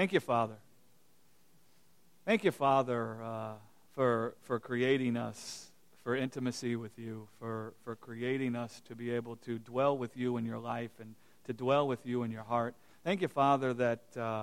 Thank you, Father. Thank you, Father, for creating us for intimacy with you, for creating us to be able to dwell with you in your life and to dwell with you in your heart. Thank you, Father, that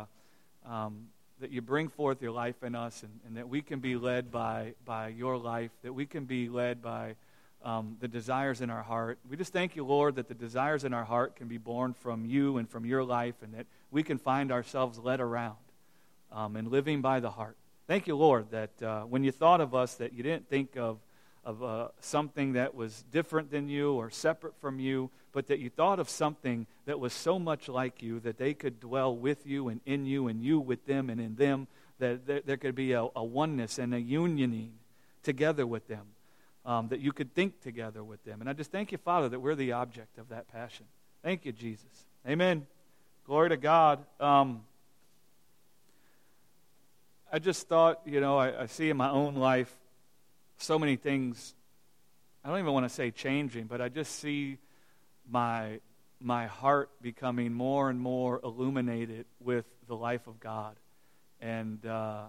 you bring forth your life in us and that we can be led by your life, that we can be led by the desires in our heart. We just thank you, Lord, that the desires in our heart can be born from you and from your life, and that we can find ourselves led around and living by the heart. Thank you, Lord, that when you thought of us, that you didn't think of something that was different than you or separate from you, but that you thought of something that was so much like you that they could dwell with you and you with them and in them, that there could be a oneness and a unioning together with them, that you could think together with them. And I just thank you, Father, that we're the object of that passion. Thank you, Jesus. Amen. Glory to God. I just thought, I see in my own life so many things, I don't even want to say changing, but I just see my heart becoming more and more illuminated with the life of God. And,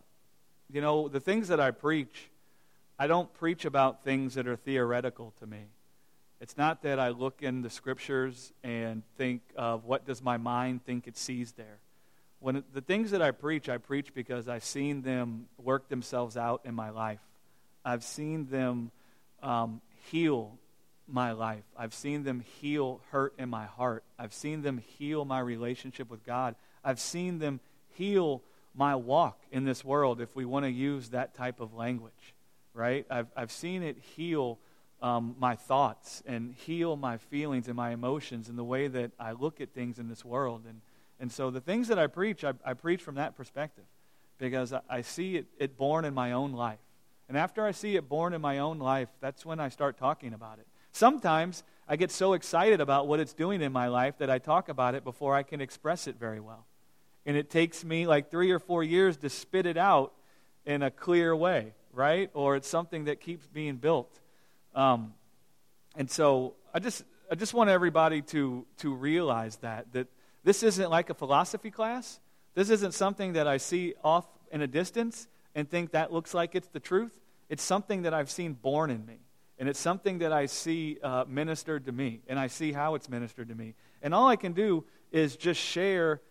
the things that I preach, I don't preach about things that are theoretical to me. It's not that I look in the Scriptures and think of what does my mind think it sees there. When the things that I preach because I've seen them work themselves out in my life. I've seen them heal my life. I've seen them heal hurt in my heart. I've seen them heal my relationship with God. I've seen them heal my walk in this world, if we want to use that type of language, right? I've seen it heal my thoughts and heal my feelings and my emotions and the way that I look at things in this world. And so the things that I preach from that perspective because I see it born in my own life. And after I see it born in my own life, that's when I start talking about it. Sometimes I get so excited about what it's doing in my life that I talk about it before I can express it very well. And it takes me like 3 or 4 years to spit it out in a clear way, right? Or it's something that keeps being built. And so I just want everybody to realize that this isn't like a philosophy class. This isn't something that I see off in a distance and think that looks like it's the truth. It's something that I've seen born in me. And it's something that I see ministered to me. And I see how it's ministered to me. And all I can do is just share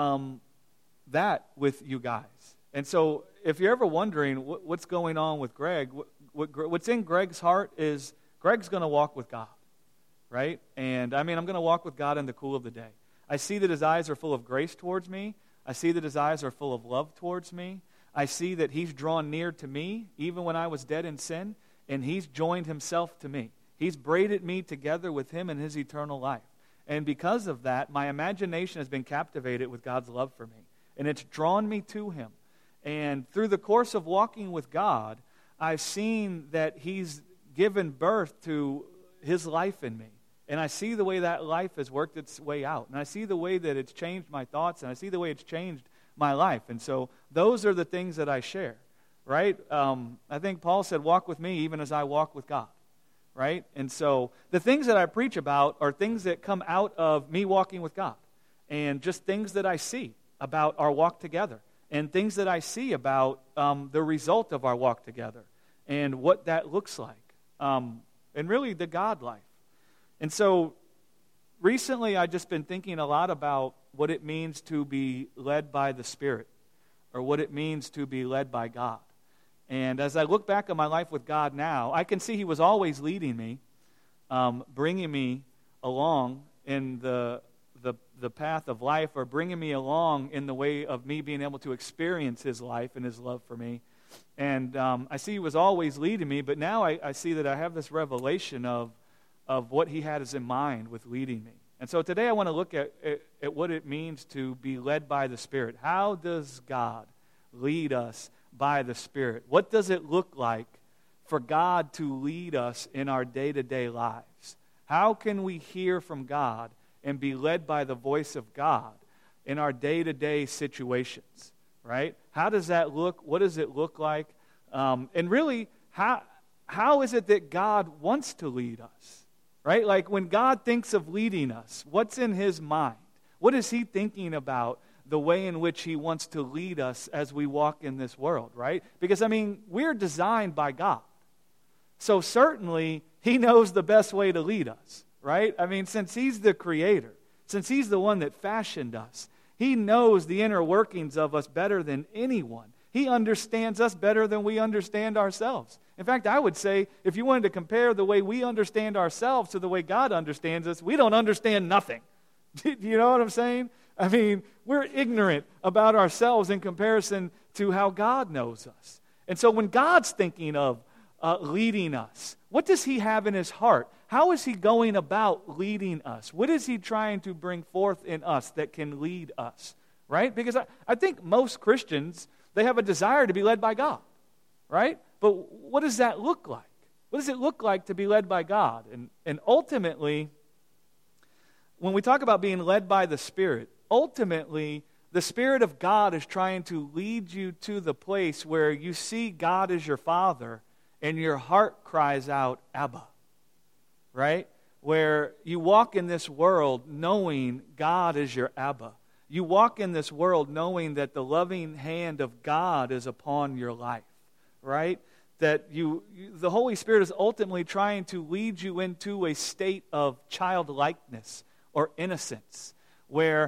that with you guys. And so if you're ever wondering what's going on with Greg, what's in Greg's heart is Greg's going to walk with God, right? And I'm going to walk with God in the cool of the day. I see that his eyes are full of grace towards me. I see that his eyes are full of love towards me. I see that he's drawn near to me even when I was dead in sin, and he's joined himself to me. He's braided me together with him in his eternal life. And because of that, my imagination has been captivated with God's love for me, and it's drawn me to him. And through the course of walking with God, I've seen that he's given birth to his life in me. And I see the way that life has worked its way out. And I see the way that it's changed my thoughts, and I see the way it's changed my life. And so those are the things that I share, right? I think Paul said, walk with me even as I walk with God, right? And so the things that I preach about are things that come out of me walking with God, and just things that I see about our walk together, and things that I see about the result of our walk together, and what that looks like, and really the God life. And so recently I've just been thinking a lot about what it means to be led by the Spirit, or what it means to be led by God. And as I look back on my life with God now, I can see he was always leading me, bringing me along in the path of life, or bringing me along in the way of me being able to experience his life and his love for me. And I see he was always leading me, but now I see that I have this revelation of what he had in mind with leading me. And so today I want to look at what it means to be led by the Spirit. How does God lead us by the Spirit? What does it look like for God to lead us in our day-to-day lives? How can we hear from God and be led by the voice of God in our day-to-day situations, right? How does that look? What does it look like? And really, how is it that God wants to lead us? Right? Like when God thinks of leading us, what's in his mind? What is he thinking about the way in which He wants to lead us as we walk in this world, right? Because, we're designed by God. So certainly, He knows the best way to lead us, right? Since He's the Creator, since He's the one that fashioned us, He knows the inner workings of us better than anyone. He understands us better than we understand ourselves. In fact, I would say, if you wanted to compare the way we understand ourselves to the way God understands us, we don't understand nothing. Do you know what I'm saying? We're ignorant about ourselves in comparison to how God knows us. And so when God's thinking of leading us, what does He have in His heart? How is He going about leading us? What is He trying to bring forth in us that can lead us? Right? Because I think most Christians, they have a desire to be led by God. Right? But what does that look like? What does it look like to be led by God? And ultimately, when we talk about being led by the Spirit, ultimately, the Spirit of God is trying to lead you to the place where you see God as your Father and your heart cries out, Abba. Right? Where you walk in this world knowing God is your Abba. You walk in this world knowing that the loving hand of God is upon your life. Right? That the Holy Spirit is ultimately trying to lead you into a state of childlikeness or innocence, where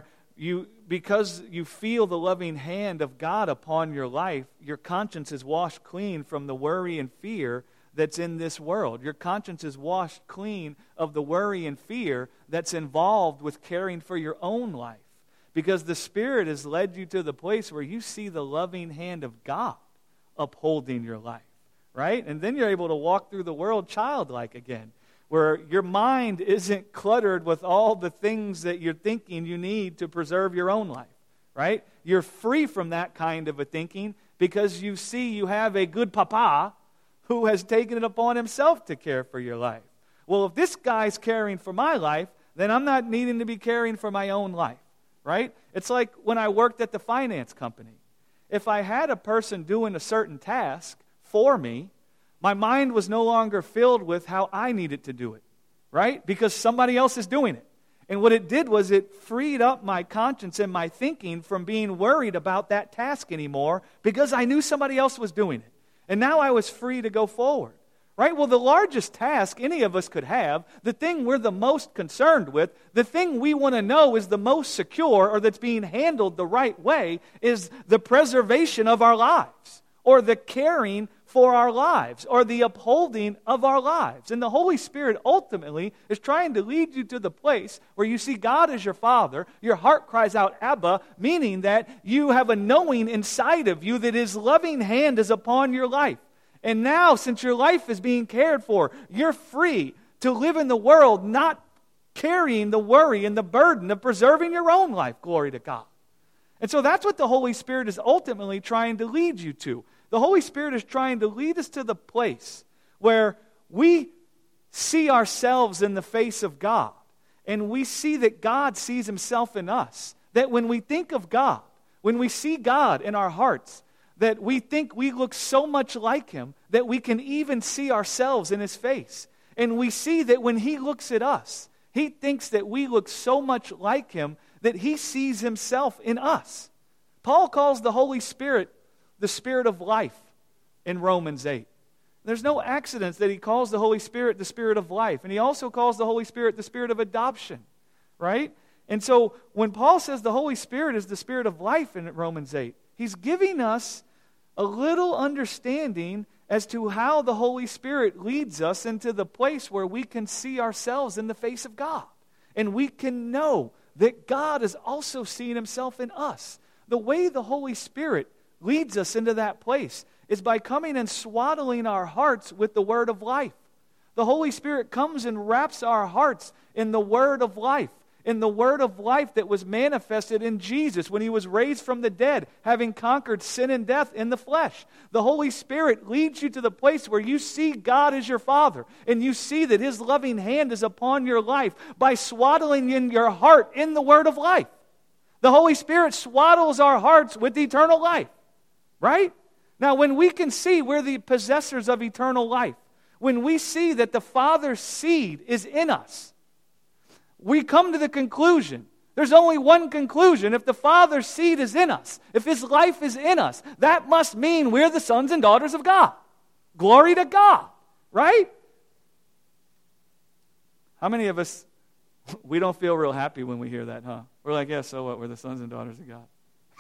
because you feel the loving hand of God upon your life, your conscience is washed clean from the worry and fear that's in this world. Your conscience is washed clean of the worry and fear that's involved with caring for your own life, because the Spirit has led you to the place where you see the loving hand of God upholding your life, right? And then you're able to walk through the world childlike again, where your mind isn't cluttered with all the things that you're thinking you need to preserve your own life, right? You're free from that kind of a thinking because you see you have a good papa who has taken it upon himself to care for your life. Well, if this guy's caring for my life, then I'm not needing to be caring for my own life, right? It's like when I worked at the finance company. If I had a person doing a certain task for me, my mind was no longer filled with how I needed to do it, right? Because somebody else is doing it. And what it did was it freed up my conscience and my thinking from being worried about that task anymore because I knew somebody else was doing it. And now I was free to go forward, right? Well, the largest task any of us could have, the thing we're the most concerned with, the thing we want to know is the most secure or that's being handled the right way is the preservation of our lives or the caring for our lives, or the upholding of our lives. And the Holy Spirit ultimately is trying to lead you to the place where you see God as your Father, your heart cries out, Abba, meaning that you have a knowing inside of you that His loving hand is upon your life. And now, since your life is being cared for, you're free to live in the world not carrying the worry and the burden of preserving your own life. Glory to God. And so that's what the Holy Spirit is ultimately trying to lead you to. The Holy Spirit is trying to lead us to the place where we see ourselves in the face of God, and we see that God sees Himself in us. That when we think of God, when we see God in our hearts, that we think we look so much like Him that we can even see ourselves in His face. And we see that when He looks at us, He thinks that we look so much like Him that He sees Himself in us. Paul calls the Holy Spirit the Spirit of life in Romans 8. There's no accident that he calls the Holy Spirit the Spirit of life. And he also calls the Holy Spirit the Spirit of adoption, right? And so when Paul says the Holy Spirit is the Spirit of life in Romans 8, he's giving us a little understanding as to how the Holy Spirit leads us into the place where we can see ourselves in the face of God. And we can know that God is also seeing Himself in us. The way the Holy Spirit leads us into that place is by coming and swaddling our hearts with the word of life. The Holy Spirit comes and wraps our hearts in the word of life, in the word of life that was manifested in Jesus when He was raised from the dead, having conquered sin and death in the flesh. The Holy Spirit leads you to the place where you see God as your Father, and you see that His loving hand is upon your life by swaddling in your heart in the word of life. The Holy Spirit swaddles our hearts with eternal life. Right? Now, when we can see we're the possessors of eternal life, when we see that the Father's seed is in us, we come to the conclusion There's only one conclusion. If the Father's seed is in us, if His life is in us, that must mean we're the sons and daughters of God. Glory to God, right? How many of us, we don't feel real happy when we hear that, huh? We're like, yeah, so what? We're the sons and daughters of God.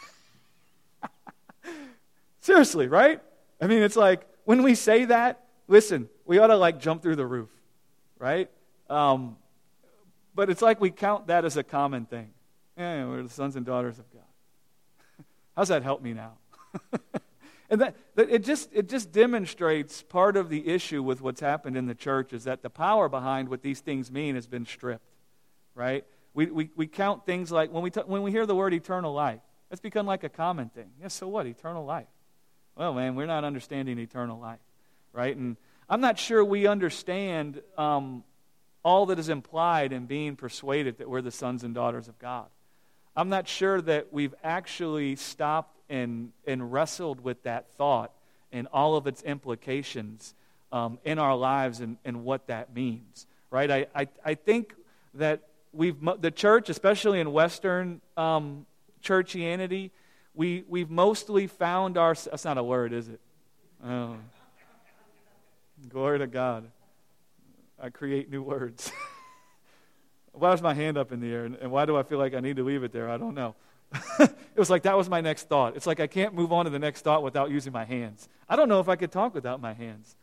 Seriously, right? I mean, it's like, when we say that, listen, we ought to like jump through the roof, right? But it's like we count that as a common thing. Yeah, we're the sons and daughters of God. How's that help me now? And that it just demonstrates part of the issue with what's happened in the church is that the power behind what these things mean has been stripped, right? We count things like, when we hear the word eternal life, it's become like a common thing. Yeah, so what? Eternal life. Well, man, we're not understanding eternal life, right? And I'm not sure we understand all that is implied in being persuaded that we're the sons and daughters of God. I'm not sure that we've actually stopped and wrestled with that thought and all of its implications in our lives and what that means, right? I think that the church, especially in Western churchianity, we've mostly found that's not a word, is it? Oh. Glory to God. I create new words. Why was my hand up in the air? And why do I feel like I need to leave it there? I don't know. It was like that was my next thought. It's like I can't move on to the next thought without using my hands. I don't know if I could talk without my hands.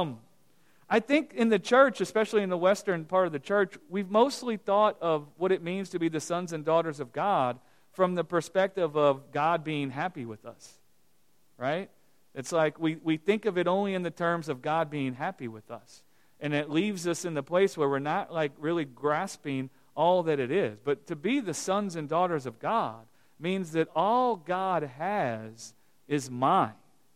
I think in the church, especially in the Western part of the church, we've mostly thought of what it means to be the sons and daughters of God from the perspective of God being happy with us, right? It's like we think of it only in the terms of God being happy with us. And it leaves us in the place where we're not like really grasping all that it is. But to be the sons and daughters of God means that all God has is mine.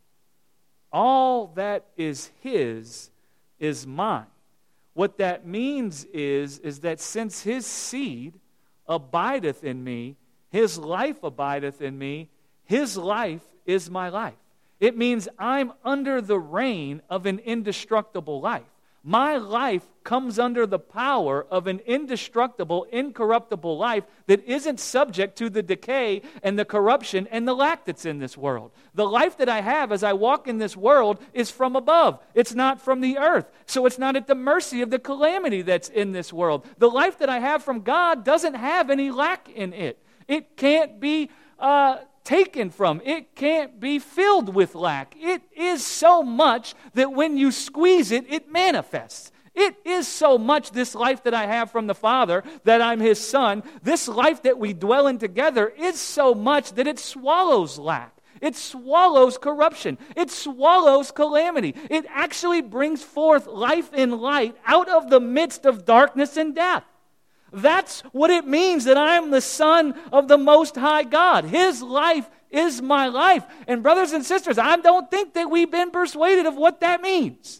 All that is His is mine. What that means is that since His seed abideth in me, His life abideth in me, His life is my life. It means I'm under the reign of an indestructible life. My life comes under the power of an indestructible, incorruptible life that isn't subject to the decay and the corruption and the lack that's in this world. The life that I have as I walk in this world is from above. It's not from the earth. So it's not at the mercy of the calamity that's in this world. The life that I have from God doesn't have any lack in it. It can't be taken from. It can't be filled with lack. It is so much that when you squeeze it, it manifests. It is so much, this life that I have from the Father, that I'm His Son. This life that we dwell in together is so much that it swallows lack. It swallows corruption. It swallows calamity. It actually brings forth life and light out of the midst of darkness and death. That's what it means that I am the Son of the Most High God. His life is my life. And brothers and sisters, I don't think that we've been persuaded of what that means.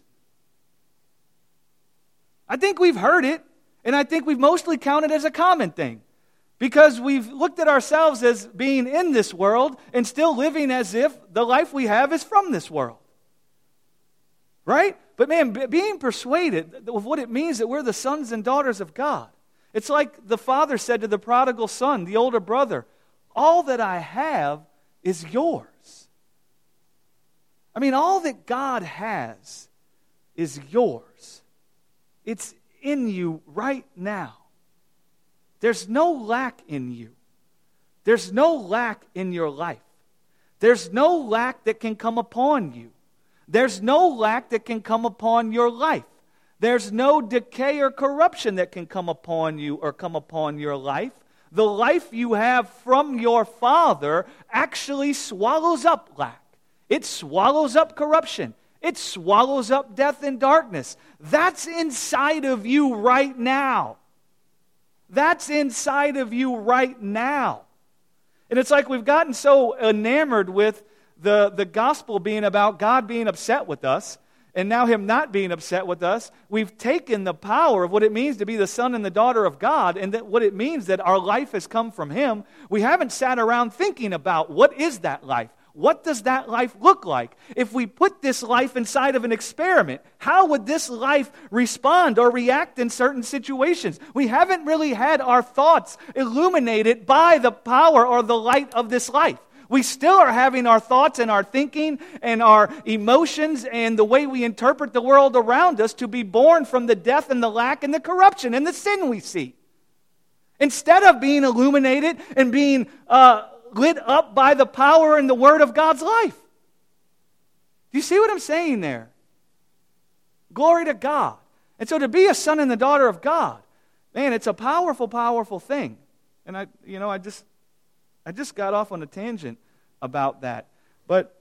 I think we've heard it, and I think we've mostly counted it as a common thing. Because we've looked at ourselves as being in this world and still living as if the life we have is from this world. Right? But man, being persuaded of what it means that we're the sons and daughters of God. It's like the father said to the prodigal son, the older brother, all that I have is yours. I mean, all that God has is yours. It's in you right now. There's no lack in you. There's no lack in your life. There's no lack that can come upon you. There's no lack that can come upon your life. There's no decay or corruption that can come upon you or come upon your life. The life you have from your Father actually swallows up lack. It swallows up corruption. It swallows up death and darkness. That's inside of you right now. That's inside of you right now. And it's like we've gotten so enamored with the gospel being about God being upset with us, and now Him not being upset with us. We've taken the power of what it means to be the son and the daughter of God, and that what it means that our life has come from Him. We haven't sat around thinking about what is that life? What does that life look like? If we put this life inside of an experiment, how would this life respond or react in certain situations? We haven't really had our thoughts illuminated by the power or the light of this life. We still are having our thoughts and our thinking and our emotions and the way we interpret the world around us to be born from the death and the lack and the corruption and the sin we see. Instead of being illuminated and being lit up by the power and the Word of God's life. Do you see what I'm saying there? Glory to God. And so to be a son and a daughter of God, man, it's a powerful, powerful thing. And I just got off on a tangent about that. But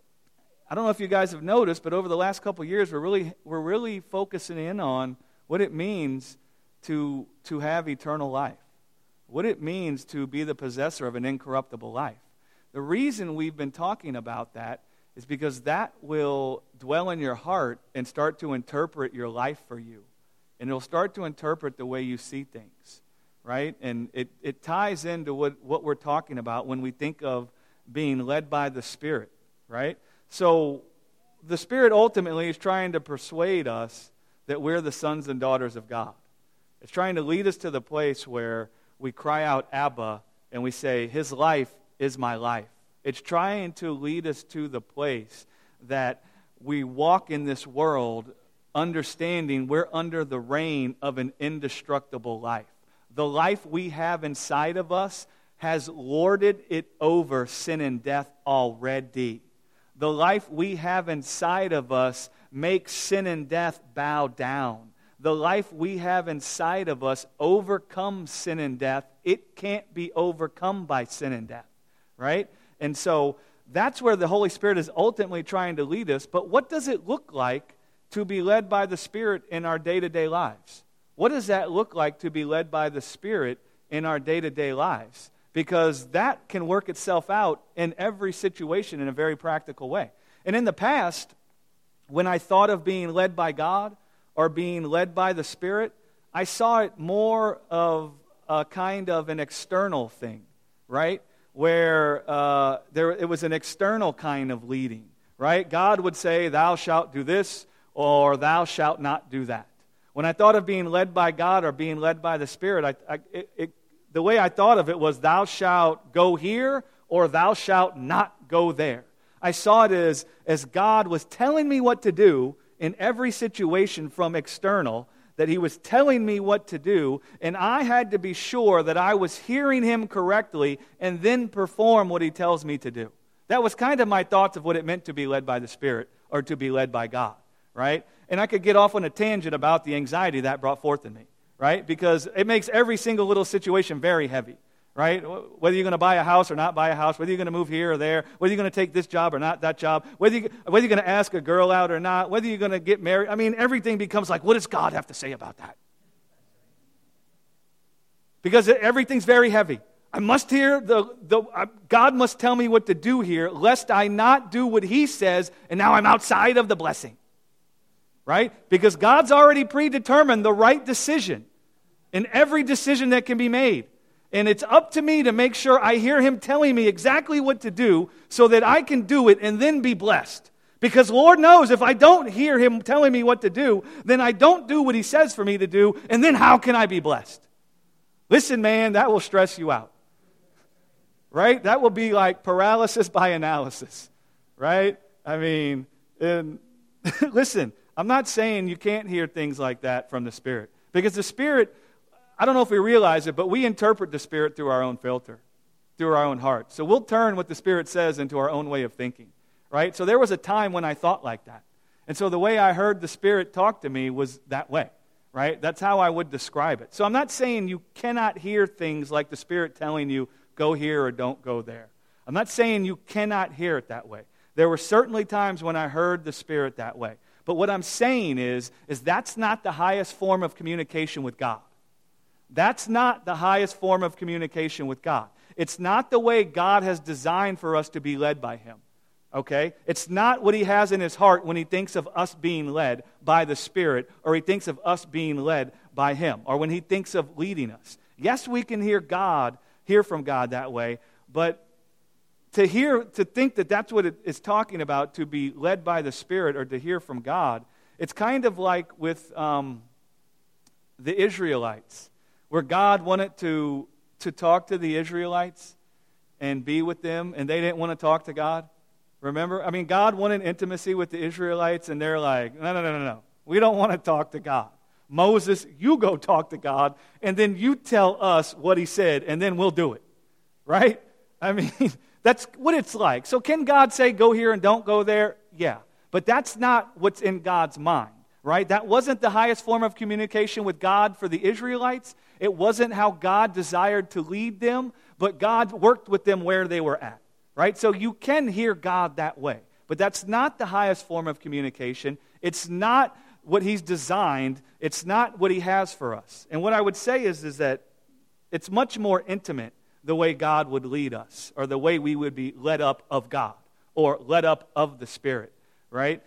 I don't know if you guys have noticed, but over the last couple of years, we're really focusing in on what it means to have eternal life. What it means to be the possessor of an incorruptible life. The reason we've been talking about that is because that will dwell in your heart and start to interpret your life for you. And it'll start to interpret the way you see things. Right? And it ties into what we're talking about when we think of being led by the Spirit. Right? So the Spirit ultimately is trying to persuade us that we're the sons and daughters of God. It's trying to lead us to the place where we cry out, Abba, and we say, His life is my life. It's trying to lead us to the place that we walk in this world understanding we're under the reign of an indestructible life. The life we have inside of us has lorded it over sin and death already. The life we have inside of us makes sin and death bow down. The life we have inside of us overcomes sin and death. It can't be overcome by sin and death, right? And so that's where the Holy Spirit is ultimately trying to lead us. But what does it look like to be led by the Spirit in our day-to-day lives? What does that look like to be led by the Spirit in our day-to-day lives? Because that can work itself out in every situation in a very practical way. And in the past, when I thought of being led by God or being led by the Spirit, I saw it more of a kind of an external thing, right? Where it was an external kind of leading, right? God would say, thou shalt do this, or thou shalt not do that. When I thought of being led by God or being led by the Spirit, the way I thought of it was, thou shalt go here, or thou shalt not go there. I saw it as God was telling me what to do in every situation from external, that He was telling me what to do, and I had to be sure that I was hearing Him correctly and then perform what He tells me to do. That was kind of my thoughts of what it meant to be led by the Spirit or to be led by God, right? And I could get off on a tangent about the anxiety that brought forth in me, right? Because it makes every single little situation very heavy, right? Whether you're going to buy a house or not buy a house, whether you're going to move here or there, whether you're going to take this job or not that job, whether you're going to ask a girl out or not, whether you're going to get married. I mean, everything becomes like, what does God have to say about that? Because everything's very heavy. I must hear, God must tell me what to do here, lest I not do what He says, and now I'm outside of the blessing. Right? Because God's already predetermined the right decision in every decision that can be made. And it's up to me to make sure I hear Him telling me exactly what to do so that I can do it and then be blessed. Because Lord knows if I don't hear Him telling me what to do, then I don't do what He says for me to do, and then how can I be blessed? Listen, man, that will stress you out. Right? That will be like paralysis by analysis. Right? I mean, listen, I'm not saying you can't hear things like that from the Spirit. Because the Spirit, I don't know if we realize it, but we interpret the Spirit through our own filter, through our own heart. So we'll turn what the Spirit says into our own way of thinking, right? So there was a time when I thought like that. And so the way I heard the Spirit talk to me was that way, right? That's how I would describe it. So I'm not saying you cannot hear things like the Spirit telling you, go here or don't go there. I'm not saying you cannot hear it that way. There were certainly times when I heard the Spirit that way. But what I'm saying is that's not the highest form of communication with God. That's not the highest form of communication with God. It's not the way God has designed for us to be led by Him. Okay? It's not what He has in His heart when He thinks of us being led by the Spirit, or He thinks of us being led by Him, or when He thinks of leading us. Yes, we can hear from God that way, but to think that that's what it is talking about, to be led by the Spirit or to hear from God, it's kind of like with the Israelites, where God wanted to talk to the Israelites and be with them, and they didn't want to talk to God. Remember? I mean, God wanted intimacy with the Israelites, and they're like, no. We don't want to talk to God. Moses, you go talk to God, and then you tell us what he said, and then we'll do it. Right? I mean, that's what it's like. So can God say, go here and don't go there? Yeah. But that's not what's in God's mind, right? That wasn't the highest form of communication with God for the Israelites. It wasn't how God desired to lead them, but God worked with them where they were at, right? So you can hear God that way. But that's not the highest form of communication. It's not what he's designed. It's not what he has for us. And what I would say is that it's much more intimate the way God would lead us, or the way we would be led up of God, or led up of the Spirit, right?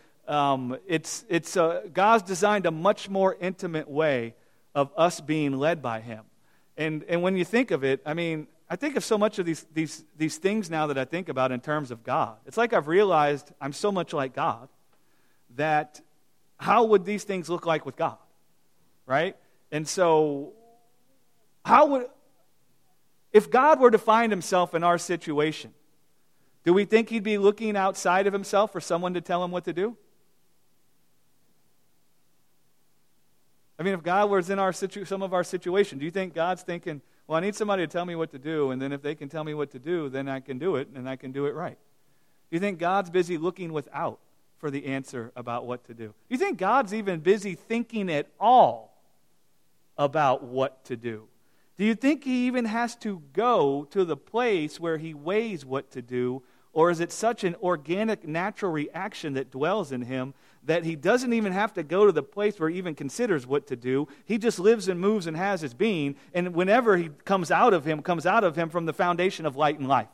God's designed a much more intimate way of us being led by him. And when you think of it, I mean, I think of so much of these things now that I think about in terms of God. It's like I've realized I'm so much like God that how would these things look like with God, right? And so if God were to find himself in our situation, do we think he'd be looking outside of himself for someone to tell him what to do? I mean, if God was in some of our situation, do you think God's thinking, well, I need somebody to tell me what to do, and then if they can tell me what to do, then I can do it, and I can do it right? Do you think God's busy looking without for the answer about what to do? Do you think God's even busy thinking at all about what to do? Do you think he even has to go to the place where he weighs what to do, or is it such an organic, natural reaction that dwells in him that he doesn't even have to go to the place where he even considers what to do? He just lives and moves and has his being, and whenever he comes out of him from the foundation of light and life.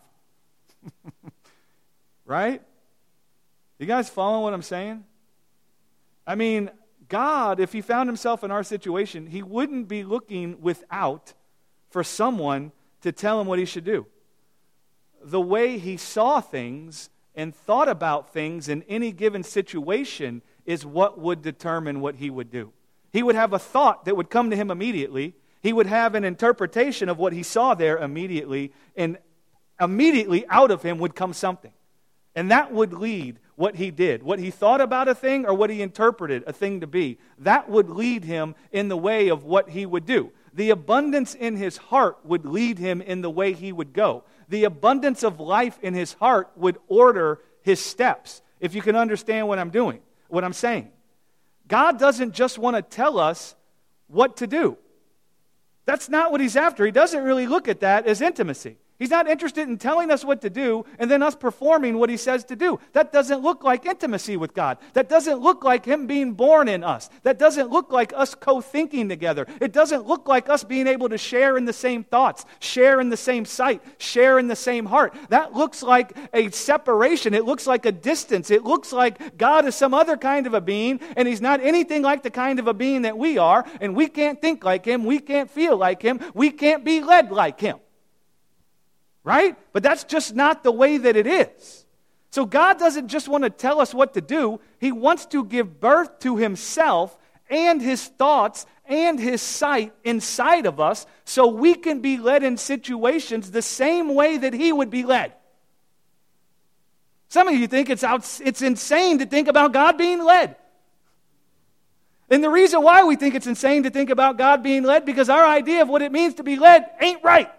Right? You guys following what I'm saying? I mean, God, if he found himself in our situation, he wouldn't be looking without for someone to tell him what he should do. The way he saw things and thought about things in any given situation is what would determine what he would do. He would have a thought that would come to him immediately. He would have an interpretation of what he saw there immediately, and immediately out of him would come something. And that would lead what he did. What he thought about a thing or what he interpreted a thing to be, that would lead him in the way of what he would do. The abundance in his heart would lead him in the way he would go. The abundance of life in his heart would order his steps, if you can understand what I'm saying. God doesn't just want to tell us what to do. That's not what he's after. He doesn't really look at that as intimacy. He's not interested in telling us what to do and then us performing what he says to do. That doesn't look like intimacy with God. That doesn't look like him being born in us. That doesn't look like us co-thinking together. It doesn't look like us being able to share in the same thoughts, share in the same sight, share in the same heart. That looks like a separation. It looks like a distance. It looks like God is some other kind of a being, and he's not anything like the kind of a being that we are, and we can't think like him. We can't feel like him. We can't be led like him. Right? But that's just not the way that it is. So God doesn't just want to tell us what to do. He wants to give birth to himself and his thoughts and his sight inside of us so we can be led in situations the same way that he would be led. Some of you think it's insane to think about God being led. And the reason why we think it's insane to think about God being led, because our idea of what it means to be led ain't right.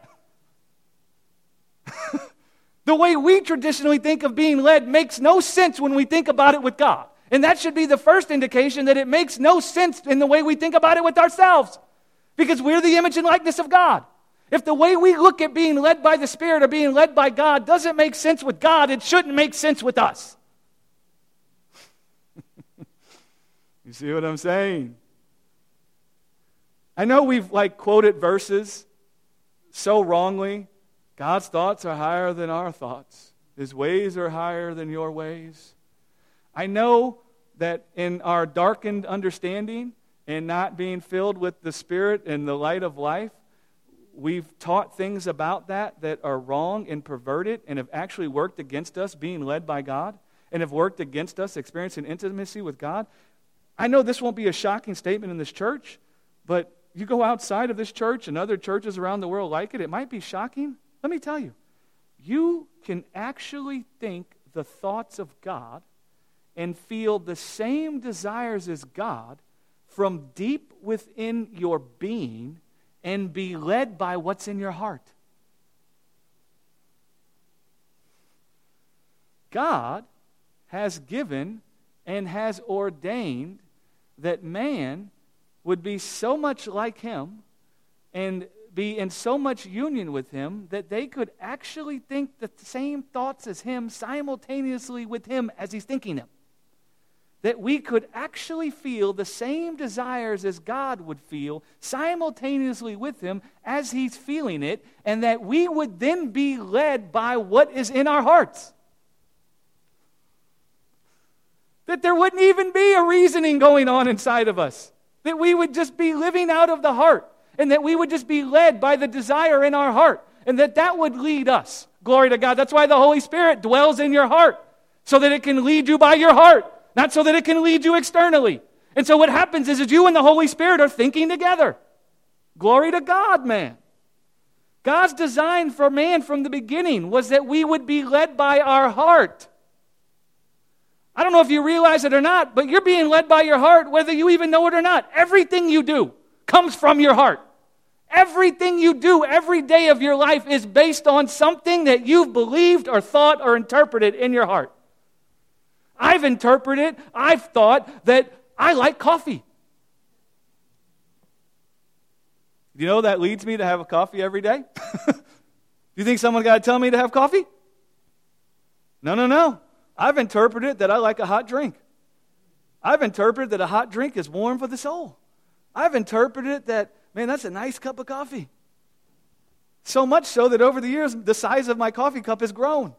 The way we traditionally think of being led makes no sense when we think about it with God. And that should be the first indication that it makes no sense in the way we think about it with ourselves. Because we're the image and likeness of God. If the way we look at being led by the Spirit or being led by God doesn't make sense with God, it shouldn't make sense with us. You see what I'm saying? I know we've quoted verses so wrongly. God's thoughts are higher than our thoughts. His ways are higher than your ways. I know that in our darkened understanding and not being filled with the Spirit and the light of life, we've taught things about that are wrong and perverted and have actually worked against us being led by God and have worked against us experiencing intimacy with God. I know this won't be a shocking statement in this church, but you go outside of this church and other churches around the world like it might be shocking. Let me tell you, you can actually think the thoughts of God and feel the same desires as God from deep within your being and be led by what's in your heart. God has given and has ordained that man would be so much like him and be in so much union with him that they could actually think the same thoughts as him simultaneously with him as he's thinking them. That we could actually feel the same desires as God would feel simultaneously with him as he's feeling it, and that we would then be led by what is in our hearts. That there wouldn't even be a reasoning going on inside of us. That we would just be living out of the heart, and that we would just be led by the desire in our heart, and that would lead us. Glory to God. That's why the Holy Spirit dwells in your heart, so that it can lead you by your heart. Not so that it can lead you externally. And so what happens is you and the Holy Spirit are thinking together. Glory to God, man. God's design for man from the beginning was that we would be led by our heart. I don't know if you realize it or not, but you're being led by your heart whether you even know it or not. Everything you do comes from your heart. Everything you do every day of your life is based on something that you've believed or thought or interpreted in your heart. I've interpreted, I've thought that I like coffee. You know that leads me to have a coffee every day? You think someone got to tell me to have coffee? No. I've interpreted that I like a hot drink. I've interpreted that a hot drink is warm for the soul. I've interpreted that, man, that's a nice cup of coffee. So much so that over the years, the size of my coffee cup has grown.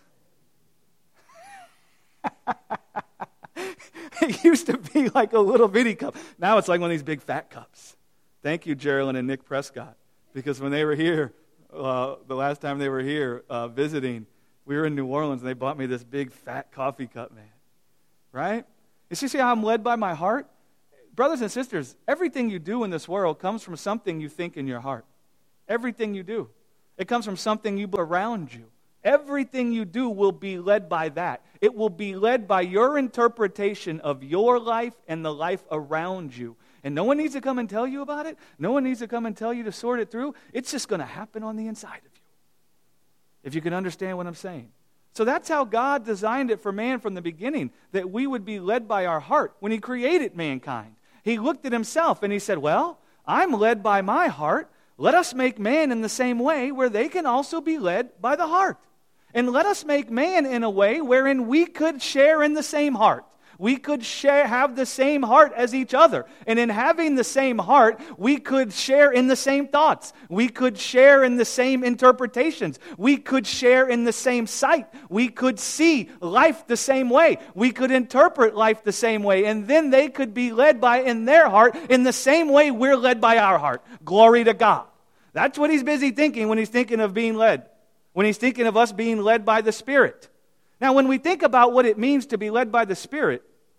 It used to be like a little bitty cup. Now it's like one of these big fat cups. Thank you, Geraldine and Nick Prescott. Because when they were here, the last time they were here visiting, we were in New Orleans and they bought me this big fat coffee cup, man. Right? You see how I'm led by my heart? Brothers and sisters, everything you do in this world comes from something you think in your heart. Everything you do. It comes from something you believe around you. Everything you do will be led by that. It will be led by your interpretation of your life and the life around you. And no one needs to come and tell you about it. No one needs to come and tell you to sort it through. It's just going to happen on the inside of you. If you can understand what I'm saying. So that's how God designed it for man from the beginning, that we would be led by our heart. When he created mankind, he looked at himself and he said, well, I'm led by my heart. Let us make man in the same way where they can also be led by the heart. And let us make man in a way wherein we could share in the same heart. We could have the same heart as each other. And in having the same heart, we could share in the same thoughts. We could share in the same interpretations. We could share in the same sight. We could see life the same way. We could interpret life the same way. And then they could be led by in their heart in the same way we're led by our heart. Glory to God. That's what he's busy thinking when he's thinking of being led. When he's thinking of us being led by the Spirit. Now, when we think about what it means to be led by the Spirit,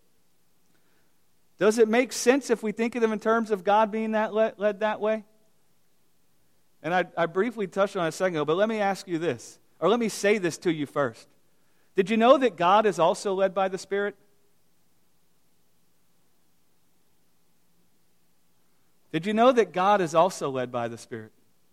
does it make sense if we think of them in terms of God being led that way? And I briefly touched on it a second ago, but let me ask you this, or let me say this to you first. Did you know that God is also led by the Spirit? Did you know that God is also led by the Spirit?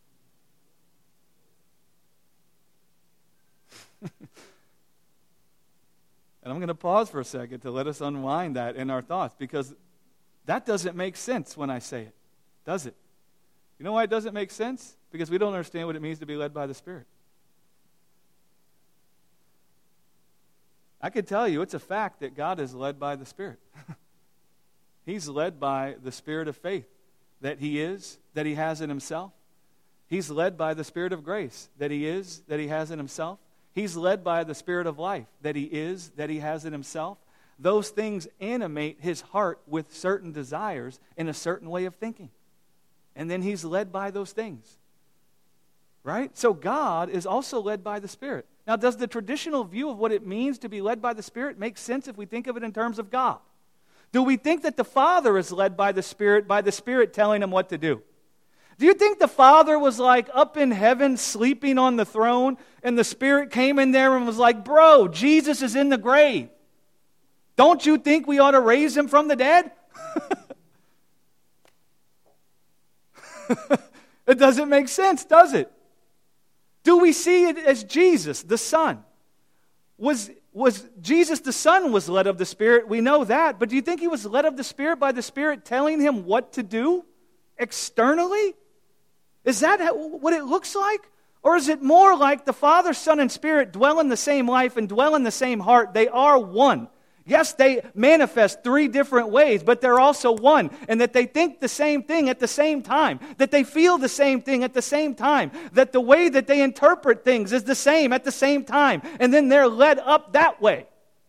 And I'm going to pause for a second to let us unwind that in our thoughts, because that doesn't make sense when I say it, does it? You know why it doesn't make sense? Because we don't understand what it means to be led by the Spirit. I could tell you it's a fact that God is led by the Spirit. He's led by the Spirit of faith that He is, that He has in Himself. He's led by the Spirit of grace that He is, that He has in Himself. He's led by the Spirit of life that He is, that He has in Himself. Those things animate His heart with certain desires in a certain way of thinking. And then He's led by those things. right? So God is also led by the Spirit. Now, does the traditional view of what it means to be led by the Spirit make sense if we think of it in terms of God? Do we think that the Father is led by the Spirit telling him what to do? Do you think the Father was like up in heaven sleeping on the throne and the Spirit came in there and was like, bro, Jesus is in the grave. Don't you think we ought to raise him from the dead? It doesn't make sense, does it? Do we see it as Jesus, the Son? Was Jesus the Son was led of the Spirit? We know that. But do you think he was led of the Spirit by the Spirit telling him what to do externally? Is that what it looks like? Or is it more like the Father, Son, and Spirit dwell in the same life and dwell in the same heart? They are one. Yes, they manifest three different ways, but they're also one. And that they think the same thing at the same time. That they feel the same thing at the same time. That the way that they interpret things is the same at the same time. And then they're led up that way.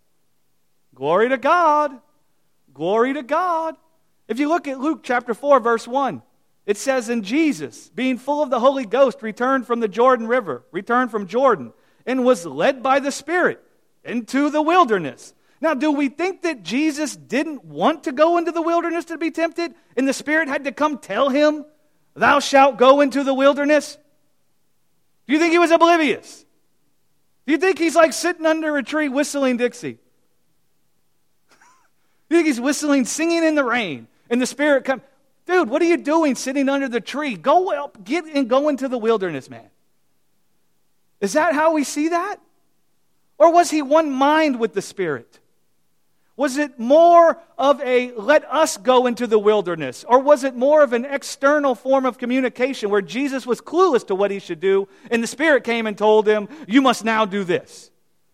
Glory to God. Glory to God. If you look at Luke chapter 4, verse 1, it says, "And Jesus, being full of the Holy Ghost, returned from Jordan, and was led by the Spirit into the wilderness." Now, do we think that Jesus didn't want to go into the wilderness to be tempted? And the Spirit had to come tell him, "Thou shalt go into the wilderness"? Do you think he was oblivious? Do you think he's like sitting under a tree whistling Dixie? Do you think he's whistling, singing in the rain, and the Spirit comes? Dude, what are you doing sitting under the tree? Go up, get and go into the wilderness, man. Is that how we see that? Or was he one mind with the Spirit? Was it more of a let us go into the wilderness? Or was it more of an external form of communication where Jesus was clueless to what he should do and the Spirit came and told him, you must now do this?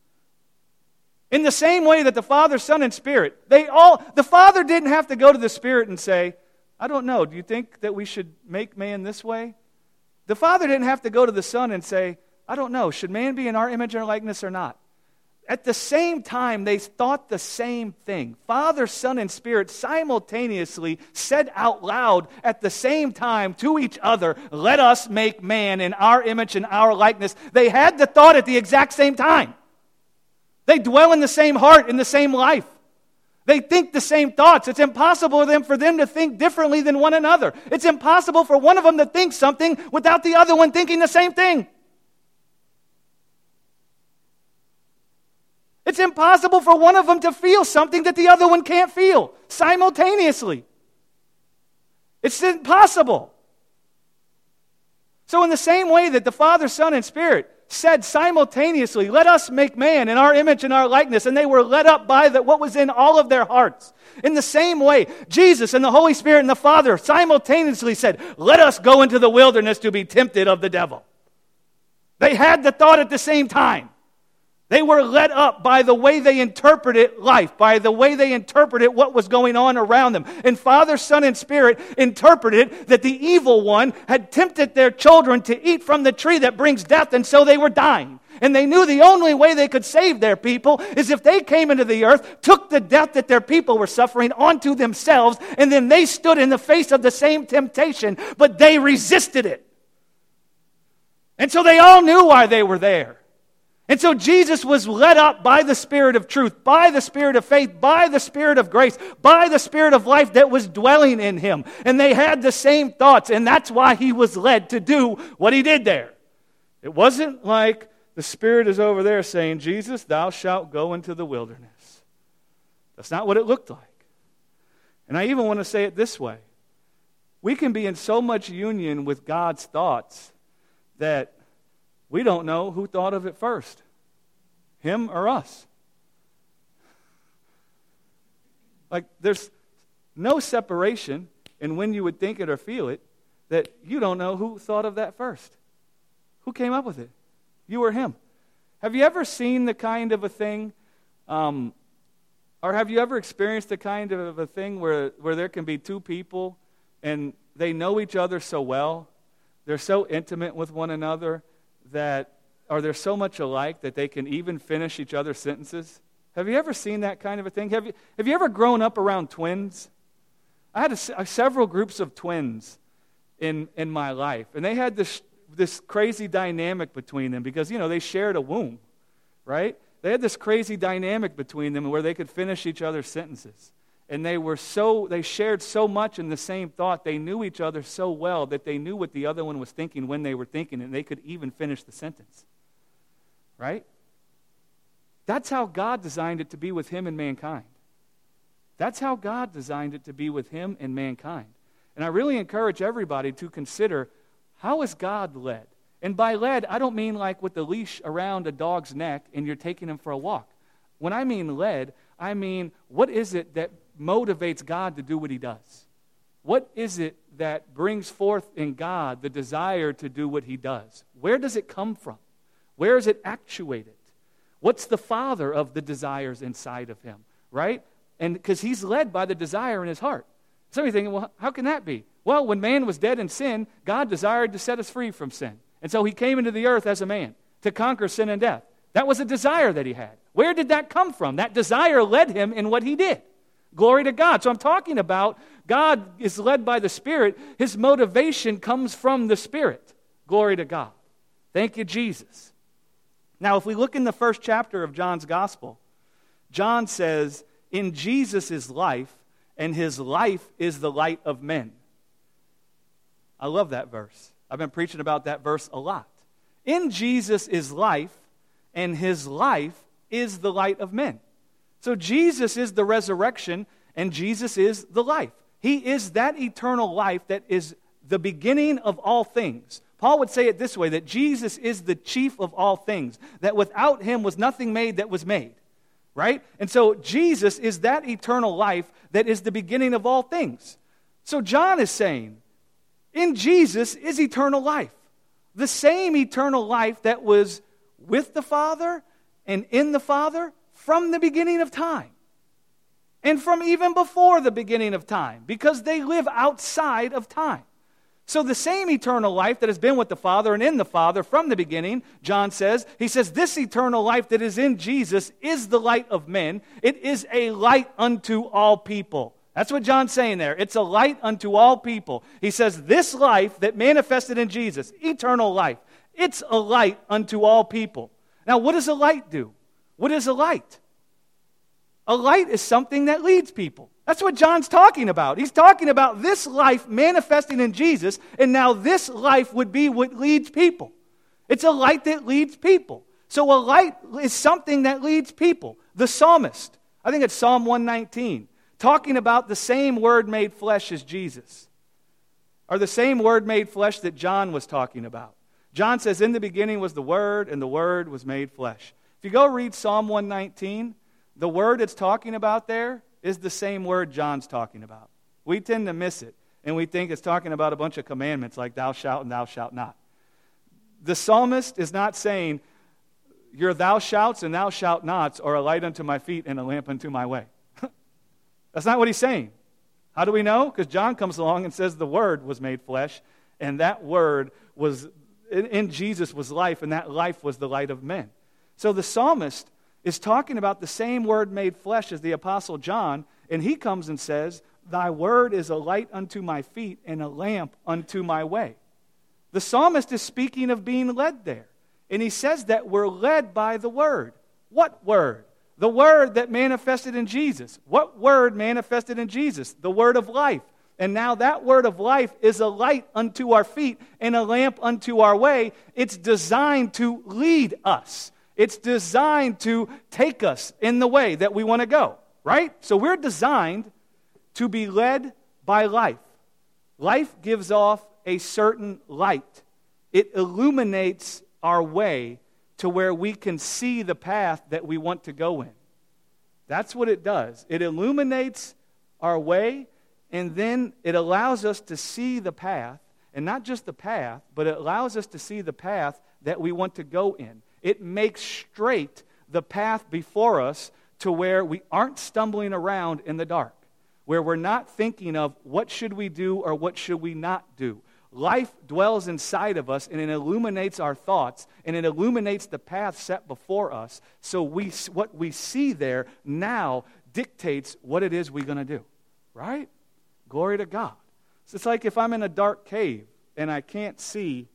In the same way that the Father, Son, and Spirit, the Father didn't have to go to the Spirit and say, I don't know, do you think that we should make man this way? The Father didn't have to go to the Son and say, I don't know, should man be in our image and likeness or not? At the same time, they thought the same thing. Father, Son, and Spirit simultaneously said out loud at the same time to each other, let us make man in our image and our likeness. They had the thought at the exact same time. They dwell in the same heart, in the same life. They think the same thoughts. It's impossible for them to think differently than one another. It's impossible for one of them to think something without the other one thinking the same thing. It's impossible for one of them to feel something that the other one can't feel simultaneously. It's impossible. So in the same way that the Father, Son, and Spirit said simultaneously, let us make man in our image and our likeness, and they were led up by what was in all of their hearts. In the same way, Jesus and the Holy Spirit and the Father simultaneously said, let us go into the wilderness to be tempted of the devil. They had the thought at the same time. They were led up by the way they interpreted life, by the way they interpreted what was going on around them. And Father, Son, and Spirit interpreted that the evil one had tempted their children to eat from the tree that brings death, and so they were dying. And they knew the only way they could save their people is if they came into the earth, took the death that their people were suffering onto themselves, and then they stood in the face of the same temptation, but they resisted it. And so they all knew why they were there. And so Jesus was led up by the Spirit of truth, by the Spirit of faith, by the Spirit of grace, by the Spirit of life that was dwelling in him. And they had the same thoughts, and that's why he was led to do what he did there. It wasn't like the Spirit is over there saying, Jesus, thou shalt go into the wilderness. That's not what it looked like. And I even want to say it this way. We can be in so much union with God's thoughts that we don't know who thought of it first, him or us. Like there's no separation in when you would think it or feel it, that you don't know who thought of that first. Who came up with it? You or him. Have you ever seen the kind of a thing, or have you ever experienced the kind of a thing where there can be two people and they know each other so well, they're so intimate with one another, or they're so much alike that they can even finish each other's sentences? Have you ever seen that kind of a thing? Have you ever grown up around twins? I had several groups of twins in my life, and they had this this crazy dynamic between them because, they shared a womb, right? They had this crazy dynamic between them where they could finish each other's sentences. And they shared so much in the same thought. They knew each other so well that they knew what the other one was thinking when they were thinking, and they could even finish the sentence. Right? That's how God designed it to be with him and mankind. That's how God designed it to be with him and mankind. And I really encourage everybody to consider, how is God led? And by led, I don't mean like with the leash around a dog's neck and you're taking him for a walk. When I mean led, I mean, what is it that motivates God to do what he does? What is it that brings forth in God the desire to do what he does? Where does it come from? Where is it actuated? What's the father of the desires inside of him, right? And because he's led by the desire in his heart. Some of you thinking, well, how can that be? Well, when man was dead in sin, God desired to set us free from sin. And so he came into the earth as a man to conquer sin and death. That was a desire that he had. Where did that come from? That desire led him in what he did. Glory to God. So I'm talking about God is led by the Spirit. His motivation comes from the Spirit. Glory to God. Thank you, Jesus. Now, if we look in the first chapter of John's Gospel, John says, in Jesus is life, and his life is the light of men. I love that verse. I've been preaching about that verse a lot. In Jesus is life, and his life is the light of men. So Jesus is the resurrection, and Jesus is the life. He is that eternal life that is the beginning of all things. Paul would say it this way, that Jesus is the chief of all things, that without him was nothing made that was made. Right? And so Jesus is that eternal life that is the beginning of all things. So John is saying, in Jesus is eternal life. The same eternal life that was with the Father and in the Father from the beginning of time. And from even before the beginning of time, because they live outside of time. So the same eternal life that has been with the Father and in the Father from the beginning, John says, he says, this eternal life that is in Jesus is the light of men. It is a light unto all people. That's what John's saying there. It's a light unto all people. He says, this life that manifested in Jesus, eternal life, it's a light unto all people. Now, what does a light do? What is a light? A light is something that leads people. That's what John's talking about. He's talking about this life manifesting in Jesus, and now this life would be what leads people. It's a light that leads people. So a light is something that leads people. The psalmist, I think it's Psalm 119, talking about the same Word made flesh as Jesus, or the same Word made flesh that John was talking about. John says, in the beginning was the Word, and the Word was made flesh. If you go read Psalm 119, the word it's talking about there is the same word John's talking about. We tend to miss it, and we think it's talking about a bunch of commandments like thou shalt and thou shalt not. The psalmist is not saying, your thou shalts and thou shalt nots are a light unto my feet and a lamp unto my way. That's not what he's saying. How do we know? Because John comes along and says the Word was made flesh, and that Word was, in Jesus was life, and that life was the light of men. So the psalmist is talking about the same Word made flesh as the Apostle John, and he comes and says, thy word is a light unto my feet and a lamp unto my way. The psalmist is speaking of being led there, and he says that we're led by the Word. What Word? The Word that manifested in Jesus. What Word manifested in Jesus? The Word of life. And now that Word of life is a light unto our feet and a lamp unto our way. It's designed to lead us. It's designed to take us in the way that we want to go, right? So we're designed to be led by life. Life gives off a certain light. It illuminates our way to where we can see the path that we want to go in. That's what it does. It illuminates our way, and then it allows us to see the path, and not just the path, but it allows us to see the path that we want to go in. It makes straight the path before us to where we aren't stumbling around in the dark, where we're not thinking of what should we do or what should we not do. Life dwells inside of us, and it illuminates our thoughts, and it illuminates the path set before us. So what we see there now dictates what it is we're going to do, right? Glory to God. So it's like if I'm in a dark cave and I can't see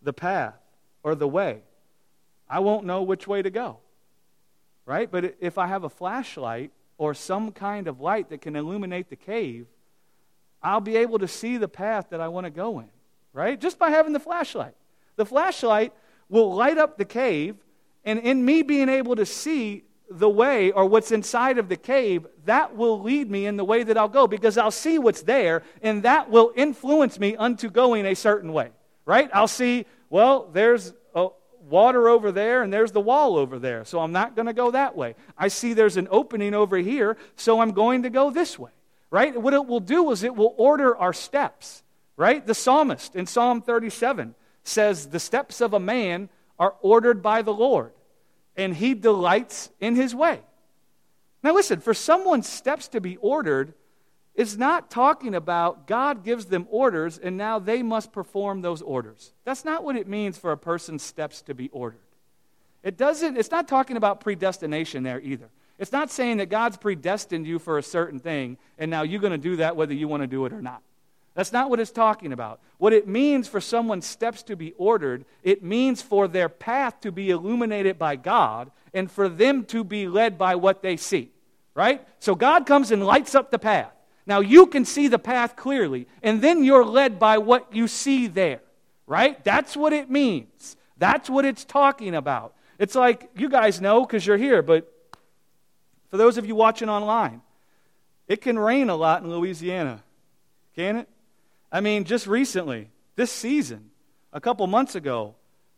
the path or the way, I won't know which way to go, right? But if I have a flashlight or some kind of light that can illuminate the cave, I'll be able to see the path that I want to go in, right? Just by having the flashlight. The flashlight will light up the cave, and in me being able to see the way or what's inside of the cave, that will lead me in the way that I'll go, because I'll see what's there, and that will influence me unto going a certain way, right? I'll see, well, there's water over there, and there's the wall over there, so I'm not going to go that way. I see there's an opening over here, so I'm going to go this way, right? What it will do is it will order our steps, right? The psalmist in Psalm 37 says, the steps of a man are ordered by the Lord, and he delights in his way. Now listen, for someone's steps to be ordered, it's not talking about God gives them orders and now they must perform those orders. That's not what it means for a person's steps to be ordered. It's not talking about predestination there either. It's not saying that God's predestined you for a certain thing and now you're going to do that whether you want to do it or not. That's not what it's talking about. What it means for someone's steps to be ordered, it means for their path to be illuminated by God and for them to be led by what they see, right? So God comes and lights up the path. Now you can see the path clearly, and then you're led by what you see there, right? That's what it means. That's what it's talking about. It's like, you guys know because you're here, but for those of you watching online, it can rain a lot in Louisiana, can it? I mean, just recently, this season, a couple months ago,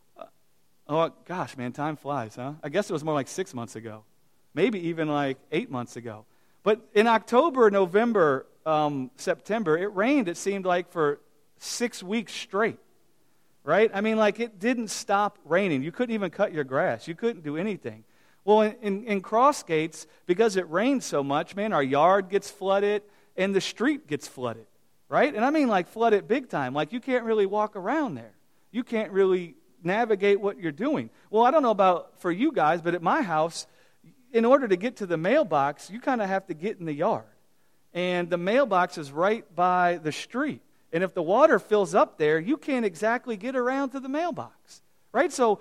oh gosh, man, time flies, huh? I guess it was more like 6 months ago, maybe even like 8 months ago. But in October, November, September, it rained, it seemed like, for 6 weeks straight, right? I mean, like, it didn't stop raining. You couldn't even cut your grass. You couldn't do anything. Well, in Crossgates, because it rained so much, man, our yard gets flooded and the street gets flooded, right? And I mean, like, flooded big time. Like, you can't really walk around there. You can't really navigate what you're doing. Well, I don't know about for you guys, but at my house, in order to get to the mailbox, you kind of have to get in the yard. And the mailbox is right by the street. And if the water fills up there, you can't exactly get around to the mailbox, right? So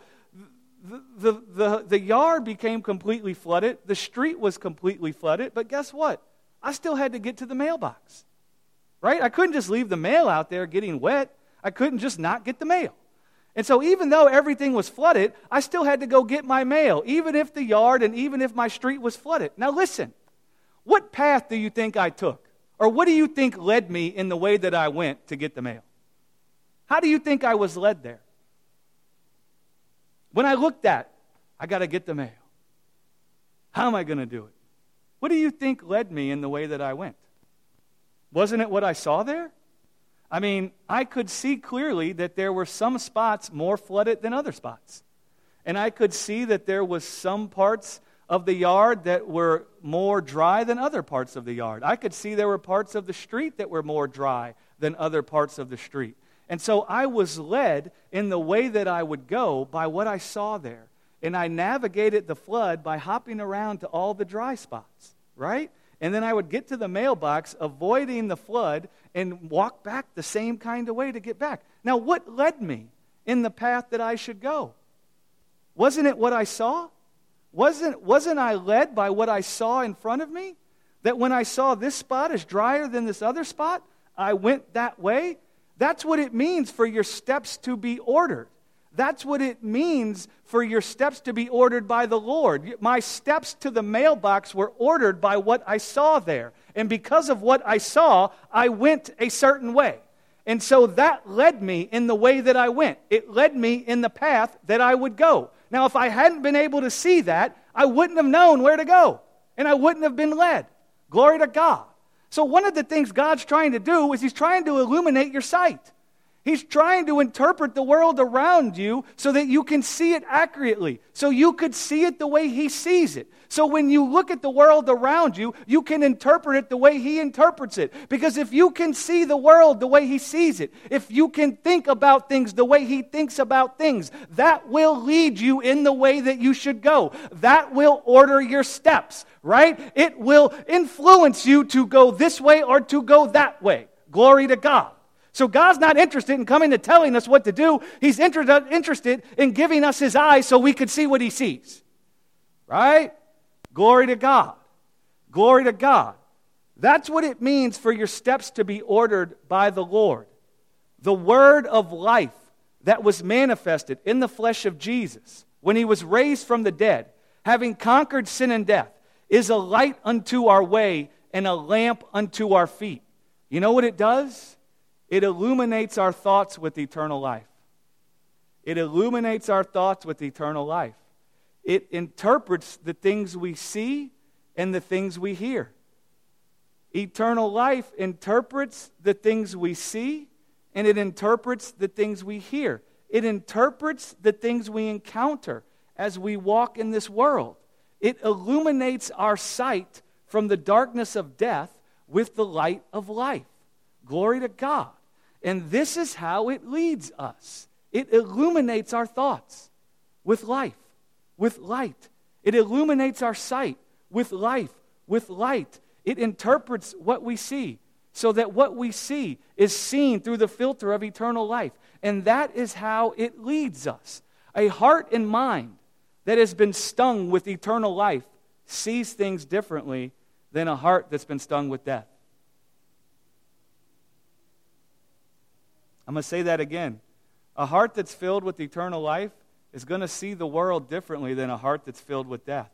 the yard became completely flooded. The street was completely flooded. But guess what? I still had to get to the mailbox, right? I couldn't just leave the mail out there getting wet. I couldn't just not get the mail. And so even though everything was flooded, I still had to go get my mail, even if the yard and even if my street was flooded. Now listen, what path do you think I took? Or what do you think led me in the way that I went to get the mail? How do you think I was led there? When I looked at, I got to get the mail. How am I going to do it? What do you think led me in the way that I went? Wasn't it what I saw there? I mean, I could see clearly that there were some spots more flooded than other spots. And I could see that there was some parts of the yard that were more dry than other parts of the yard. I could see there were parts of the street that were more dry than other parts of the street. And so I was led in the way that I would go by what I saw there. And I navigated the flood by hopping around to all the dry spots, right? And then I would get to the mailbox, avoiding the flood, and walk back the same kind of way to get back. Now, what led me in the path that I should go? Wasn't it what I saw? Wasn't I led by what I saw in front of me? That when I saw this spot is drier than this other spot, I went that way? That's what it means for your steps to be ordered. That's what it means for your steps to be ordered by the Lord. My steps to the mailbox were ordered by what I saw there. And because of what I saw, I went a certain way. And so that led me in the way that I went. It led me in the path that I would go. Now, if I hadn't been able to see that, I wouldn't have known where to go. And I wouldn't have been led. Glory to God. So one of the things God's trying to do is He's trying to illuminate your sight. He's trying to interpret the world around you so that you can see it accurately, so you could see it the way He sees it. So when you look at the world around you, you can interpret it the way He interprets it. Because if you can see the world the way He sees it, if you can think about things the way He thinks about things, that will lead you in the way that you should go. That will order your steps, right? It will influence you to go this way or to go that way. Glory to God. So God's not interested in coming to telling us what to do. He's interested in giving us His eyes so we could see what He sees. Right? Glory to God. Glory to God. That's what it means for your steps to be ordered by the Lord. The word of life that was manifested in the flesh of Jesus when He was raised from the dead, having conquered sin and death, is a light unto our way and a lamp unto our feet. You know what it does? It illuminates our thoughts with eternal life. It illuminates our thoughts with eternal life. It interprets the things we see and the things we hear. Eternal life interprets the things we see, and it interprets the things we hear. It interprets the things we encounter as we walk in this world. It illuminates our sight from the darkness of death with the light of life. Glory to God. And this is how it leads us. It illuminates our thoughts with life, with light. It illuminates our sight with life, with light. It interprets what we see so that what we see is seen through the filter of eternal life. And that is how it leads us. A heart and mind that has been stung with eternal life sees things differently than a heart that's been stung with death. I'm going to say that again. A heart that's filled with eternal life is going to see the world differently than a heart that's filled with death.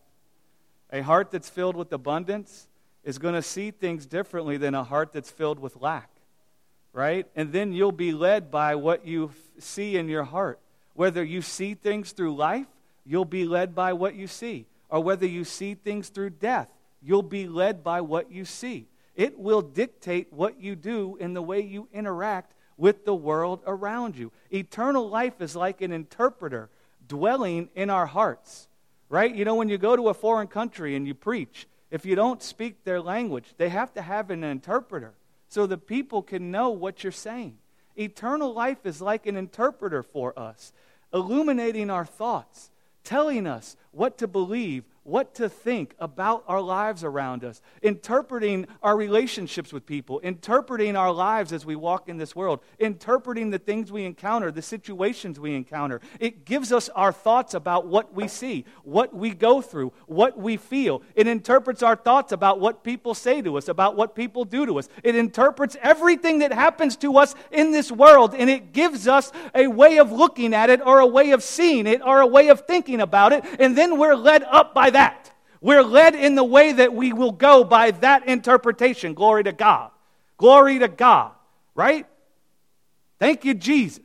A heart that's filled with abundance is going to see things differently than a heart that's filled with lack, right? And then you'll be led by what you see in your heart. Whether you see things through life, you'll be led by what you see. Or whether you see things through death, you'll be led by what you see. It will dictate what you do in the way you interact with the world around you. Eternal life is like an interpreter dwelling in our hearts, right? You know, when you go to a foreign country and you preach, if you don't speak their language, they have to have an interpreter so the people can know what you're saying. Eternal life is like an interpreter for us, illuminating our thoughts, telling us what to believe, what to think about our lives around us, interpreting our relationships with people, interpreting our lives as we walk in this world, interpreting the things we encounter, the situations we encounter. It gives us our thoughts about what we see, what we go through, what we feel. It interprets our thoughts about what people say to us, about what people do to us. It interprets everything that happens to us in this world, and it gives us a way of looking at it or a way of seeing it or a way of thinking about it, and then we're led up by that. We're led in the way that we will go by that interpretation. Glory to God. Glory to God. Right? Thank you, Jesus.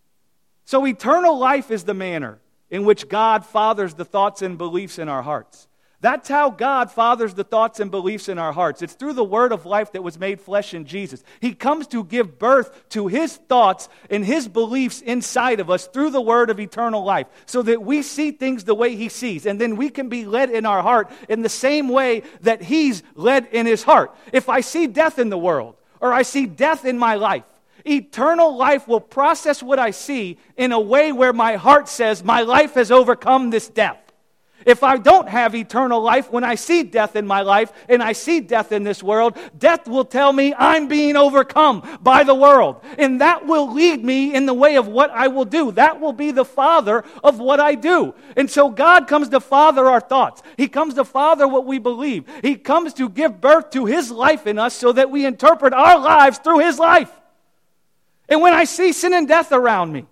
So eternal life is the manner in which God fathers the thoughts and beliefs in our hearts. That's how God fathers the thoughts and beliefs in our hearts. It's through the word of life that was made flesh in Jesus. He comes to give birth to His thoughts and His beliefs inside of us through the word of eternal life so that we see things the way He sees. And then we can be led in our heart in the same way that He's led in His heart. If I see death in the world or I see death in my life, eternal life will process what I see in a way where my heart says, my life has overcome this death. If I don't have eternal life, when I see death in my life and I see death in this world, death will tell me I'm being overcome by the world. And that will lead me in the way of what I will do. That will be the father of what I do. And so God comes to father our thoughts. He comes to father what we believe. He comes to give birth to His life in us so that we interpret our lives through His life. And when I see sin and death around me,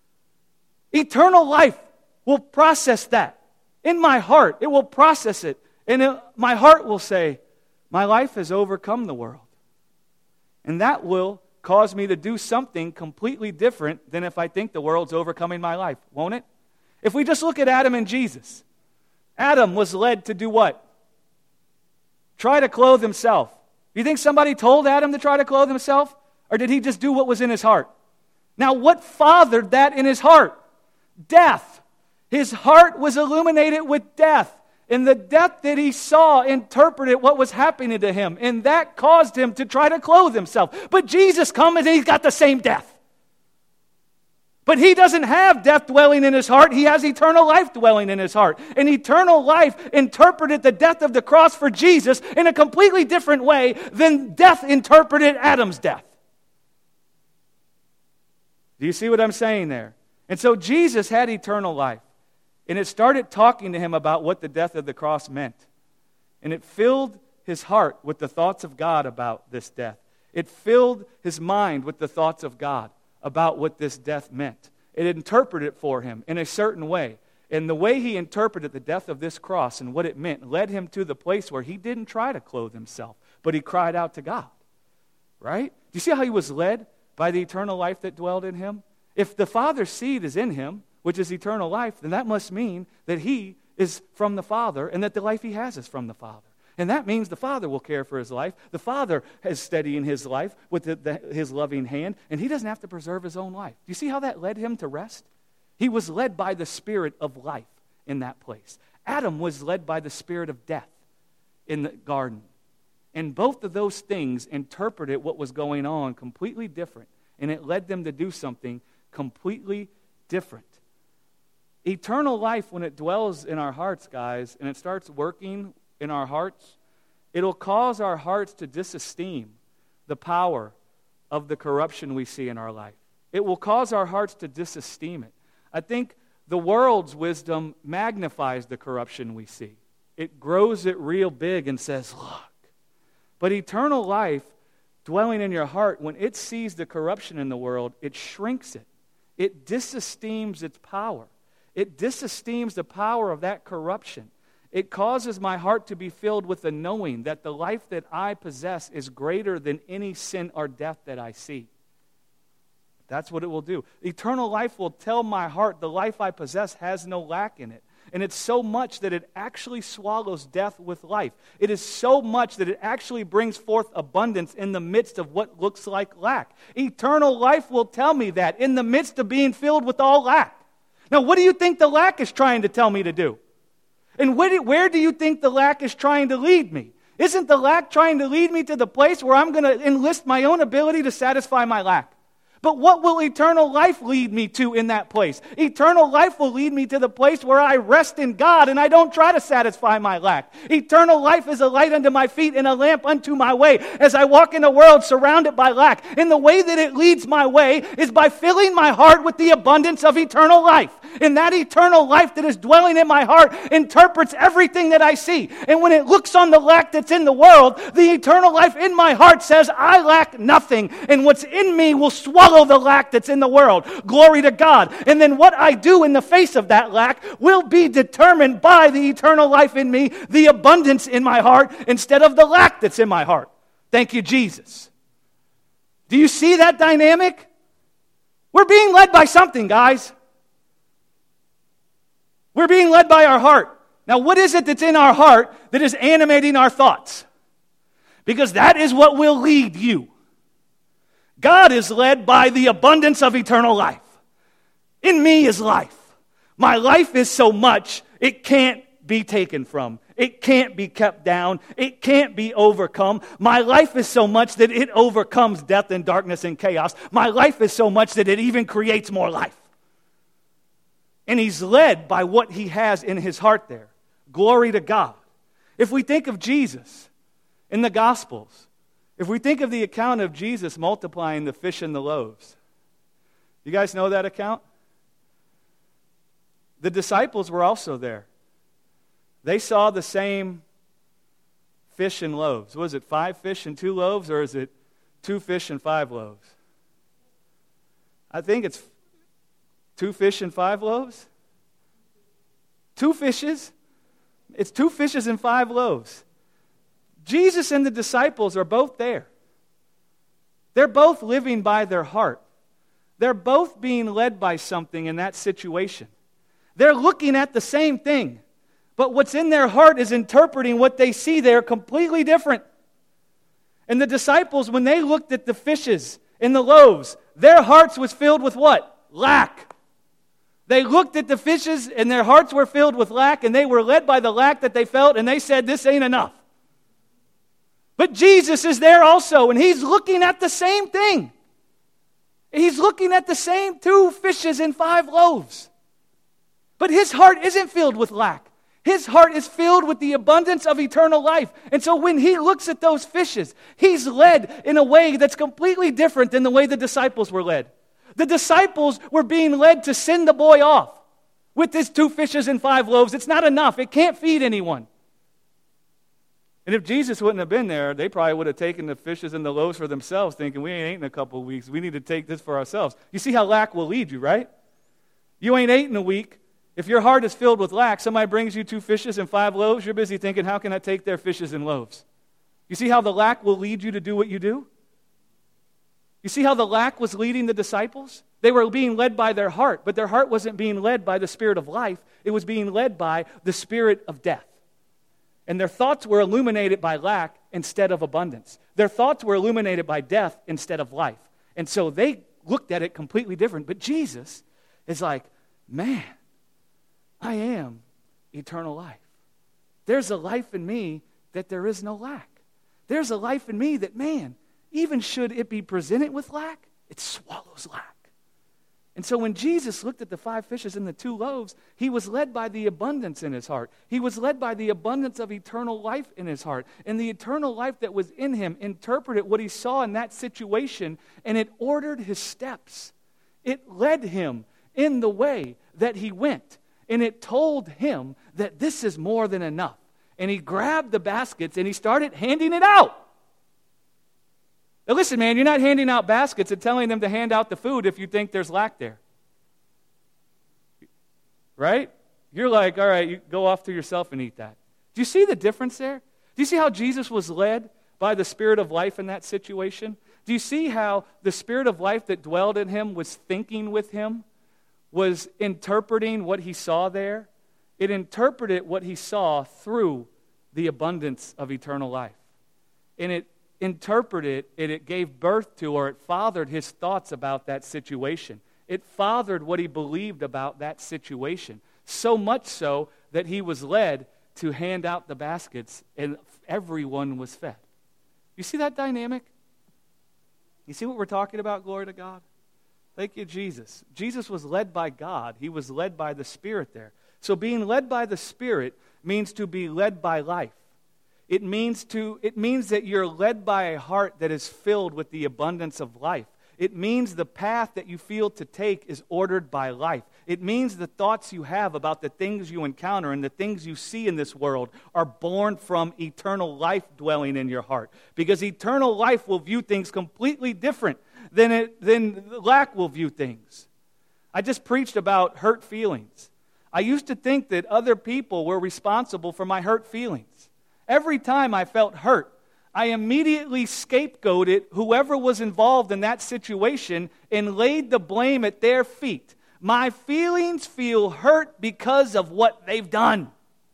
eternal life will process that. In my heart, it will process it. And my heart will say, my life has overcome the world. And that will cause me to do something completely different than if I think the world's overcoming my life, won't it? If we just look at Adam and Jesus, Adam was led to do what? Try to clothe himself. Do you think somebody told Adam to try to clothe himself? Or did he just do what was in his heart? Now, what fathered that in his heart? Death. His heart was illuminated with death. And the death that he saw interpreted what was happening to him. And that caused him to try to clothe himself. But Jesus comes and He's got the same death. But He doesn't have death dwelling in His heart. He has eternal life dwelling in His heart. And eternal life interpreted the death of the cross for Jesus in a completely different way than death interpreted Adam's death. Do you see what I'm saying there? And so Jesus had eternal life. And it started talking to him about what the death of the cross meant. And it filled his heart with the thoughts of God about this death. It filled his mind with the thoughts of God about what this death meant. It interpreted it for him in a certain way. And the way he interpreted the death of this cross and what it meant led him to the place where he didn't try to clothe himself, but he cried out to God. Right? Do you see how he was led by the eternal life that dwelled in him? If the Father's seed is in him, which is eternal life, then that must mean that he is from the Father and that the life he has is from the Father. And that means the Father will care for his life. The Father is steadying his life with his loving hand, and he doesn't have to preserve his own life. Do you see how that led him to rest? He was led by the Spirit of life in that place. Adam was led by the spirit of death in the garden. And both of those things interpreted what was going on completely different, and it led them to do something completely different. Eternal life, when it dwells in our hearts, guys, and it starts working in our hearts, it'll cause our hearts to disesteem the power of the corruption we see in our life. It will cause our hearts to disesteem it. I think the world's wisdom magnifies the corruption we see. It grows it real big and says, look. But eternal life dwelling in your heart, when it sees the corruption in the world, it shrinks it. It disesteems its power. It disesteems the power of that corruption. It causes my heart to be filled with the knowing that the life that I possess is greater than any sin or death that I see. That's what it will do. Eternal life will tell my heart the life I possess has no lack in it. And it's so much that it actually swallows death with life. It is so much that it actually brings forth abundance in the midst of what looks like lack. Eternal life will tell me that in the midst of being filled with all lack. Now, what do you think the lack is trying to tell me to do? And where do you think the lack is trying to lead me? Isn't the lack trying to lead me to the place where I'm going to enlist my own ability to satisfy my lack? But what will eternal life lead me to in that place? Eternal life will lead me to the place where I rest in God and I don't try to satisfy my lack. Eternal life is a light unto my feet and a lamp unto my way as I walk in a world surrounded by lack. And the way that it leads my way is by filling my heart with the abundance of eternal life. And that eternal life that is dwelling in my heart interprets everything that I see. And when it looks on the lack that's in the world, the eternal life in my heart says, I lack nothing. And what's in me will swallow the lack that's in the world. Glory to God. And then what I do in the face of that lack will be determined by the eternal life in me, the abundance in my heart, instead of the lack that's in my heart. Thank you, Jesus. Do you see that dynamic? We're being led by something, guys. We're being led by our heart. Now, what is it that's in our heart that is animating our thoughts? Because that is what will lead you. God is led by the abundance of eternal life. In me is life. My life is so much, it can't be taken from. It can't be kept down. It can't be overcome. My life is so much that it overcomes death and darkness and chaos. My life is so much that it even creates more life. And he's led by what he has in his heart there. Glory to God. If we think of Jesus in the Gospels, if we think of the account of Jesus multiplying the fish and the loaves, you guys know that account? The disciples were also there. They saw the same fish and loaves. Was it 5 fish and 2 loaves, or is it 2 fish and 5 loaves? I think it's 2 fish and 5 loaves. 2 fishes. It's 2 fishes and 5 loaves. Jesus and the disciples are both there. They're both living by their heart. They're both being led by something in that situation. They're looking at the same thing, but what's in their heart is interpreting what they see there completely different. And the disciples, when they looked at the fishes and the loaves, their hearts was filled with what? Lack. They looked at the fishes and their hearts were filled with lack, and they were led by the lack that they felt, and they said, this ain't enough. But Jesus is there also, and he's looking at the same thing. He's looking at the same 2 fishes and 5 loaves. But his heart isn't filled with lack. His heart is filled with the abundance of eternal life. And so when he looks at those fishes, he's led in a way that's completely different than the way the disciples were led. The disciples were being led to send the boy off with his 2 fishes and 5 loaves. It's not enough. It can't feed anyone. And if Jesus wouldn't have been there, they probably would have taken the fishes and the loaves for themselves, thinking, we ain't eaten in a couple of weeks. We need to take this for ourselves. You see how lack will lead you, right? You ain't ate in a week. If your heart is filled with lack, somebody brings you 2 fishes and 5 loaves, you're busy thinking, how can I take their fishes and loaves? You see how the lack will lead you to do what you do? You see how the lack was leading the disciples? They were being led by their heart, but their heart wasn't being led by the spirit of life. It was being led by the spirit of death. And their thoughts were illuminated by lack instead of abundance. Their thoughts were illuminated by death instead of life. And so they looked at it completely different. But Jesus is like, man, I am eternal life. There's a life in me that there is no lack. There's a life in me that, man, even should it be presented with lack, it swallows lack. And so when Jesus looked at the 5 fishes and the 2 loaves, he was led by the abundance in his heart. He was led by the abundance of eternal life in his heart. And the eternal life that was in him interpreted what he saw in that situation, and it ordered his steps. It led him in the way that he went. And it told him that this is more than enough. And he grabbed the baskets and he started handing it out. Now listen, man, you're not handing out baskets and telling them to hand out the food if you think there's lack there. Right? You're like, all right, you go off to yourself and eat that. Do you see the difference there? Do you see how Jesus was led by the Spirit of life in that situation? Do you see how the Spirit of life that dwelled in him was thinking with him, was interpreting what he saw there? It interpreted what he saw through the abundance of eternal life. And it interpreted and it gave birth to, or it fathered his thoughts about that situation. It fathered what he believed about that situation. So much so that he was led to hand out the baskets and everyone was fed. You see that dynamic? You see what we're talking about? Glory to God. Thank you, Jesus. Jesus was led by God. He was led by the Spirit there. So being led by the Spirit means to be led by life. It means that you're led by a heart that is filled with the abundance of life. It means the path that you feel to take is ordered by life. It means the thoughts you have about the things you encounter and the things you see in this world are born from eternal life dwelling in your heart. Because eternal life will view things completely different than lack will view things. I just preached about hurt feelings. I used to think that other people were responsible for my hurt feelings. Every time I felt hurt, I immediately scapegoated whoever was involved in that situation and laid the blame at their feet. My feelings feel hurt because of what they've done.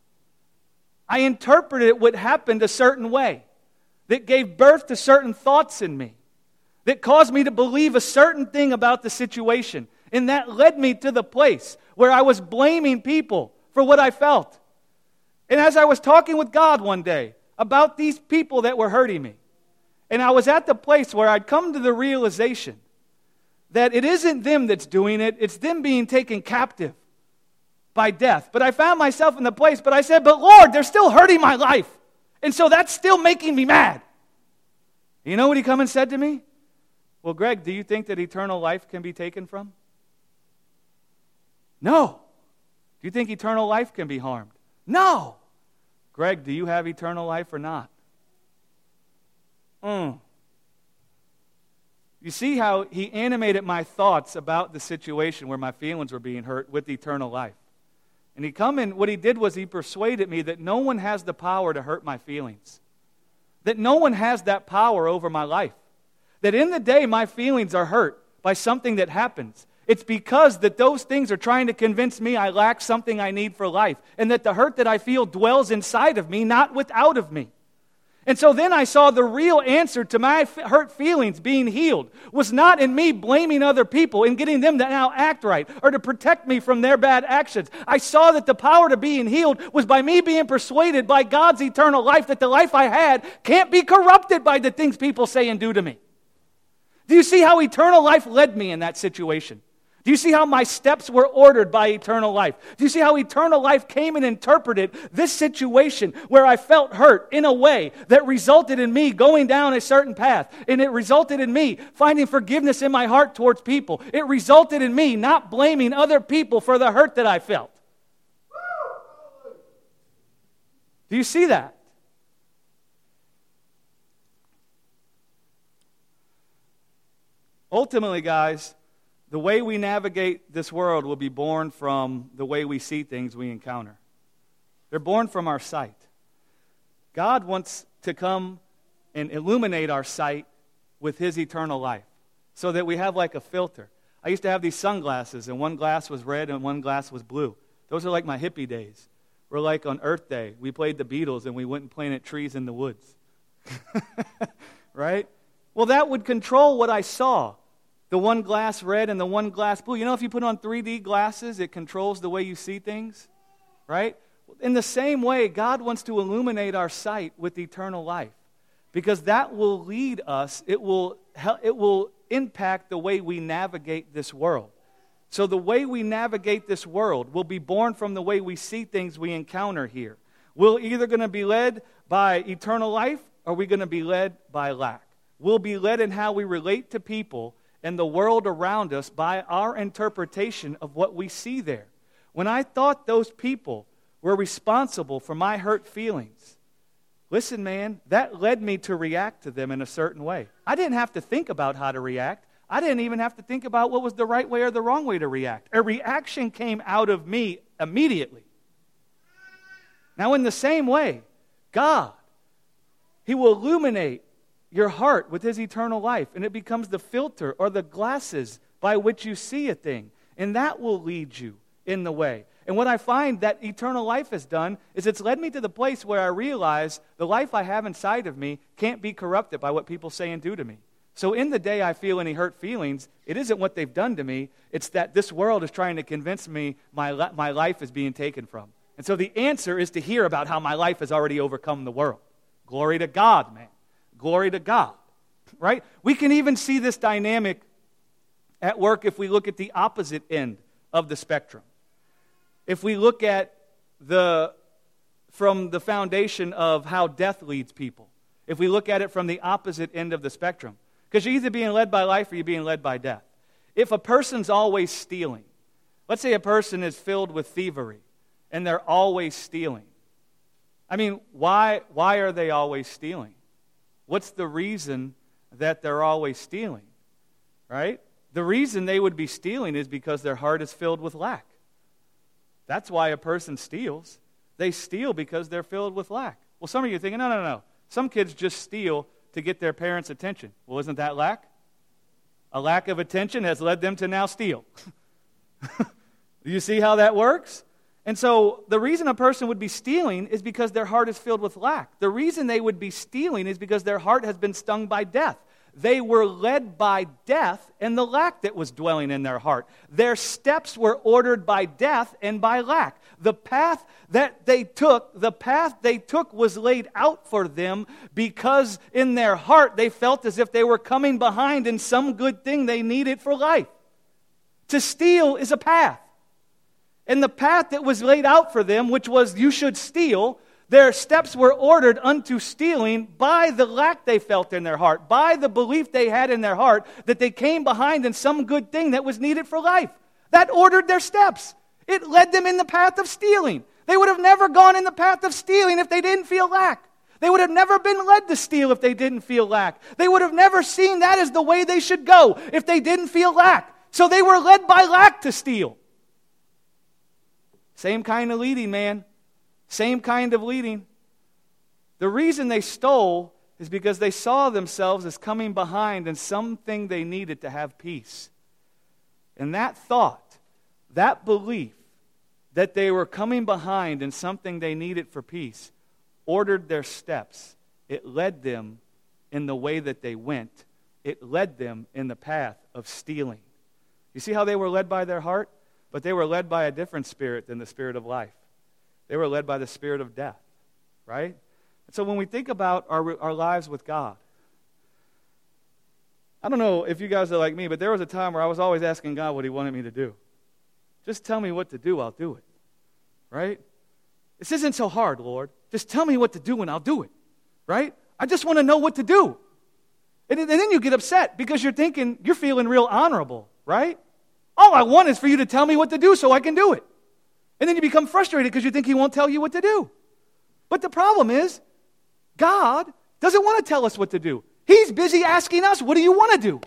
I interpreted what happened a certain way that gave birth to certain thoughts in me, that caused me to believe a certain thing about the situation. And that led me to the place where I was blaming people for what I felt. And as I was talking with God one day about these people that were hurting me, and I was at the place where I'd come to the realization that it isn't them that's doing it, it's them being taken captive by death. But I found myself in the place, but I said, but Lord, they're still hurting my life. And so that's still making me mad. You know what he come and said to me? Well, Greg, do you think that eternal life can be taken from? No. Do you think eternal life can be harmed? No. Greg, do you have eternal life or not? You see how he animated my thoughts about the situation where my feelings were being hurt with eternal life. And what he did was he persuaded me that no one has the power to hurt my feelings. That no one has that power over my life. That in the day my feelings are hurt by something that happens. It's because that those things are trying to convince me I lack something I need for life. And that the hurt that I feel dwells inside of me, not without of me. And so then I saw the real answer to my hurt feelings being healed was not in me blaming other people and getting them to now act right or to protect me from their bad actions. I saw that the power to being healed was by me being persuaded by God's eternal life that the life I had can't be corrupted by the things people say and do to me. Do you see how eternal life led me in that situation? Do you see how my steps were ordered by eternal life? Do you see how eternal life came and interpreted this situation where I felt hurt in a way that resulted in me going down a certain path? And it resulted in me finding forgiveness in my heart towards people. It resulted in me not blaming other people for the hurt that I felt. Do you see that? Ultimately, guys, the way we navigate this world will be born from the way we see things we encounter. They're born from our sight. God wants to come and illuminate our sight with His eternal life so that we have like a filter. I used to have these sunglasses, and one glass was red and one glass was blue. Those are like my hippie days. We're like on Earth Day. We played the Beatles and we went and planted trees in the woods. Right? Well, that would control what I saw. The one glass red and the one glass blue. You know, if you put on 3D glasses, it controls the way you see things, right? In the same way, God wants to illuminate our sight with eternal life because that will lead us, it will impact the way we navigate this world. So the way we navigate this world will be born from the way we see things we encounter here. We're either going to be led by eternal life or we're going to be led by lack. We'll be led in how we relate to people and the world around us by our interpretation of what we see there. When I thought those people were responsible for my hurt feelings, listen, man, that led me to react to them in a certain way. I didn't have to think about how to react. I didn't even have to think about what was the right way or the wrong way to react. A reaction came out of me immediately. Now, in the same way, God, He will illuminate your heart with His eternal life, and it becomes the filter or the glasses by which you see a thing, and that will lead you in the way. And what I find that eternal life has done is it's led me to the place where I realize the life I have inside of me can't be corrupted by what people say and do to me. So in the day I feel any hurt feelings, it isn't what they've done to me, it's that this world is trying to convince me my life is being taken from. And so the answer is to hear about how my life has already overcome the world. Glory to God, man. Glory to God, right? We can even see this dynamic at work if we look at the opposite end of the spectrum. If we look at from the foundation of how death leads people, if we look at it from the opposite end of the spectrum, because you're either being led by life or you're being led by death. If a person's always stealing, let's say a person is filled with thievery and they're always stealing. I mean, why are they always stealing? What's the reason that they're always stealing, right? The reason they would be stealing is because their heart is filled with lack. That's why a person steals. They steal because they're filled with lack. Well, some of you are thinking, no. Some kids just steal to get their parents' attention. Well, isn't that lack? A lack of attention has led them to now steal. Do you see how that works? And so the reason a person would be stealing is because their heart is filled with lack. The reason they would be stealing is because their heart has been stung by death. They were led by death and the lack that was dwelling in their heart. Their steps were ordered by death and by lack. The path they took was laid out for them because in their heart they felt as if they were coming behind in some good thing they needed for life. To steal is a path. And the path that was laid out for them, which was you should steal, their steps were ordered unto stealing by the lack they felt in their heart, by the belief they had in their heart that they came behind in some good thing that was needed for life. That ordered their steps. It led them in the path of stealing. They would have never gone in the path of stealing if they didn't feel lack. They would have never been led to steal if they didn't feel lack. They would have never seen that as the way they should go if they didn't feel lack. So they were led by lack to steal. Same kind of leading, man. Same kind of leading. The reason they stole is because they saw themselves as coming behind in something they needed to have peace. And that thought, that belief that they were coming behind in something they needed for peace, ordered their steps. It led them in the way that they went. It led them in the path of stealing. You see how they were led by their heart? But they were led by a different spirit than the spirit of life. They were led by the spirit of death, right? And so when we think about our lives with God, I don't know if you guys are like me, but there was a time where I was always asking God what He wanted me to do. Just tell me what to do, I'll do it. Right? This isn't so hard, Lord. Just tell me what to do and I'll do it. Right? I just want to know what to do. And then you get upset because you're feeling real honorable, right? All I want is for you to tell me what to do so I can do it. And then you become frustrated because you think He won't tell you what to do. But the problem is, God doesn't want to tell us what to do. He's busy asking us, what do you want to do?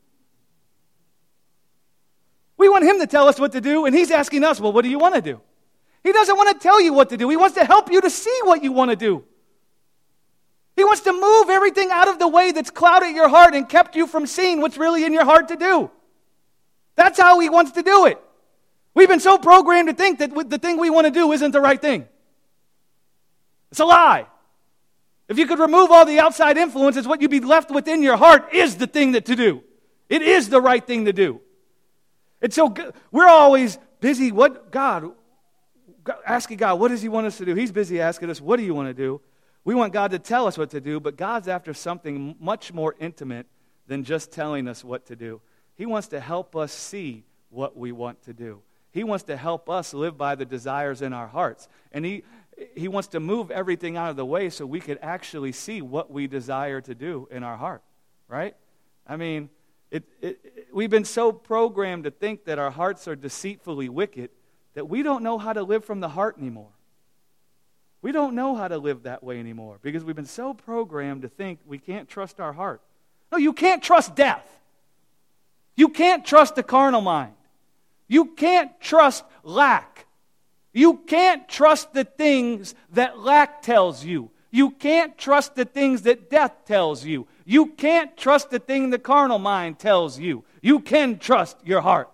We want Him to tell us what to do, and He's asking us, well, what do you want to do? He doesn't want to tell you what to do. He wants to help you to see what you want to do. He wants to move everything out of the way that's clouded your heart and kept you from seeing what's really in your heart to do. That's how He wants to do it. We've been so programmed to think that the thing we want to do isn't the right thing. It's a lie. If you could remove all the outside influences, what you'd be left with in your heart is the thing to do. It is the right thing to do. And so we're always busy, asking God, what does He want us to do? He's busy asking us, what do you want to do? We want God to tell us what to do, but God's after something much more intimate than just telling us what to do. He wants to help us see what we want to do. He wants to help us live by the desires in our hearts. And He wants to move everything out of the way so we could actually see what we desire to do in our heart, right? I mean, we've been so programmed to think that our hearts are deceitfully wicked that we don't know how to live from the heart anymore. We don't know how to live that way anymore because we've been so programmed to think we can't trust our heart. No, you can't trust death. You can't trust the carnal mind. You can't trust lack. You can't trust the things that lack tells you. You can't trust the things that death tells you. You can't trust the thing the carnal mind tells you. You can trust your heart.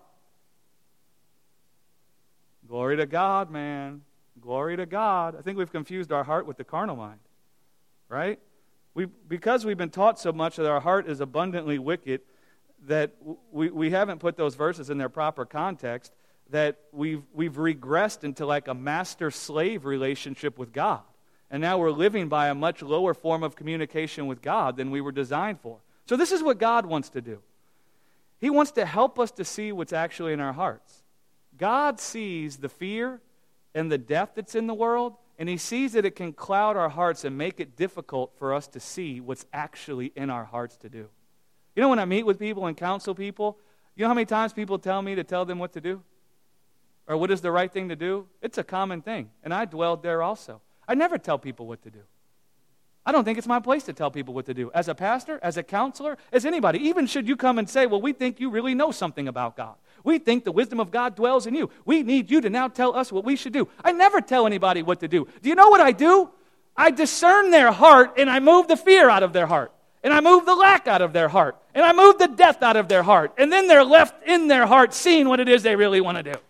Glory to God, man. Glory to God. I think we've confused our heart with the carnal mind, right? Because we've been taught so much that our heart is abundantly wicked, that we haven't put those verses in their proper context, that we've regressed into like a master-slave relationship with God. And now we're living by a much lower form of communication with God than we were designed for. So this is what God wants to do. He wants to help us to see what's actually in our hearts. God sees the fear and the death that's in the world, and He sees that it can cloud our hearts and make it difficult for us to see what's actually in our hearts to do. You know, when I meet with people and counsel people, you know how many times people tell me to tell them what to do? Or what is the right thing to do? It's a common thing, and I dwelled there also. I never tell people what to do. I don't think it's my place to tell people what to do. As a pastor, as a counselor, as anybody, even should you come and say, well, we think you really know something about God. We think the wisdom of God dwells in you. We need you to now tell us what we should do. I never tell anybody what to do. Do you know what I do? I discern their heart, and I move the fear out of their heart. And I move the lack out of their heart. And I move the death out of their heart. And then they're left in their heart seeing what it is they really want to do.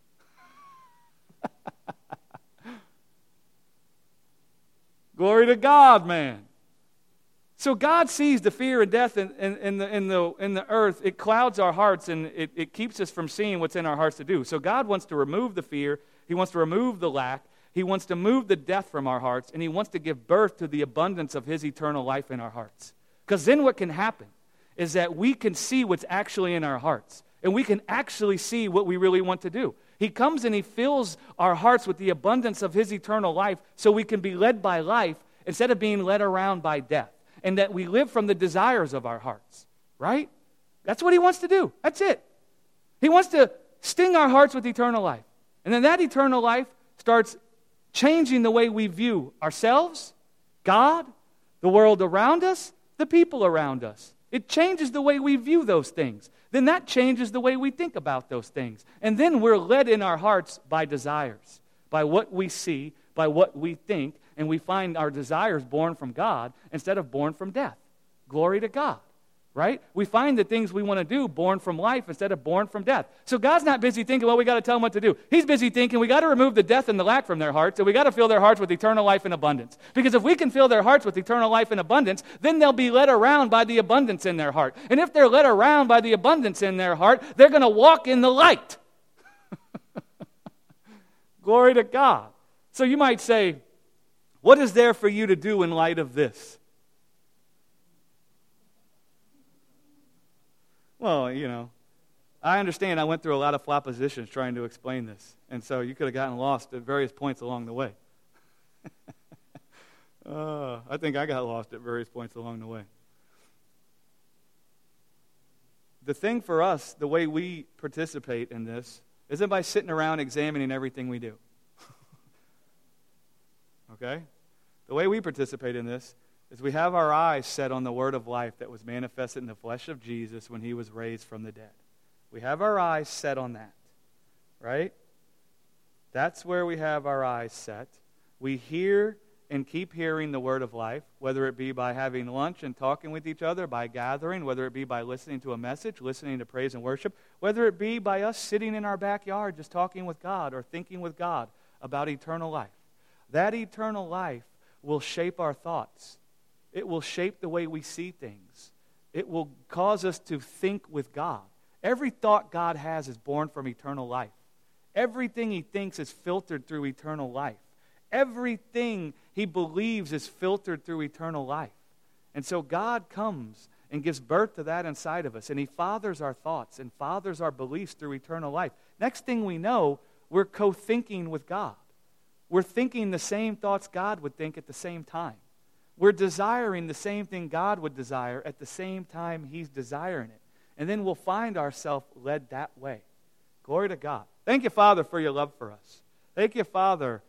Glory to God, man. So God sees the fear and death in the earth. It clouds our hearts, and it keeps us from seeing what's in our hearts to do. So God wants to remove the fear. He wants to remove the lack. He wants to move the death from our hearts, and He wants to give birth to the abundance of His eternal life in our hearts. Because then what can happen is that we can see what's actually in our hearts, and we can actually see what we really want to do. He comes and He fills our hearts with the abundance of His eternal life so we can be led by life instead of being led around by death, and that we live from the desires of our hearts, right? That's what He wants to do. That's it. He wants to sting our hearts with eternal life. And then that eternal life starts changing the way we view ourselves, God, the world around us, the people around us. It changes the way we view those things. Then that changes the way we think about those things. And then we're led in our hearts by desires, by what we see, by what we think, and we find our desires born from God instead of born from death. Glory to God, right? We find the things we want to do born from life instead of born from death. So God's not busy thinking, well, we got to tell them what to do. He's busy thinking we got to remove the death and the lack from their hearts, and we got to fill their hearts with eternal life and abundance. Because if we can fill their hearts with eternal life and abundance, then they'll be led around by the abundance in their heart. And if they're led around by the abundance in their heart, they're going to walk in the light. Glory to God. So you might say, what is there for you to do in light of this? Well, I understand I went through a lot of floppositions trying to explain this. And so you could have gotten lost at various points along the way. I think I got lost at various points along the way. The thing for us, the way we participate in this, isn't by sitting around examining everything we do. Okay? The way we participate in this is we have our eyes set on the word of life that was manifested in the flesh of Jesus when he was raised from the dead. We have our eyes set on that, right? That's where we have our eyes set. We hear and keep hearing the word of life, whether it be by having lunch and talking with each other, by gathering, whether it be by listening to a message, listening to praise and worship, whether it be by us sitting in our backyard just talking with God or thinking with God about eternal life. That eternal life will shape our thoughts. It will shape the way we see things. It will cause us to think with God. Every thought God has is born from eternal life. Everything he thinks is filtered through eternal life. Everything he believes is filtered through eternal life. And so God comes and gives birth to that inside of us. And he fathers our thoughts and fathers our beliefs through eternal life. Next thing we know, we're co-thinking with God. We're thinking the same thoughts God would think at the same time. We're desiring the same thing God would desire at the same time he's desiring it. And then we'll find ourselves led that way. Glory to God. Thank you, Father, for your love for us. Thank you, Father,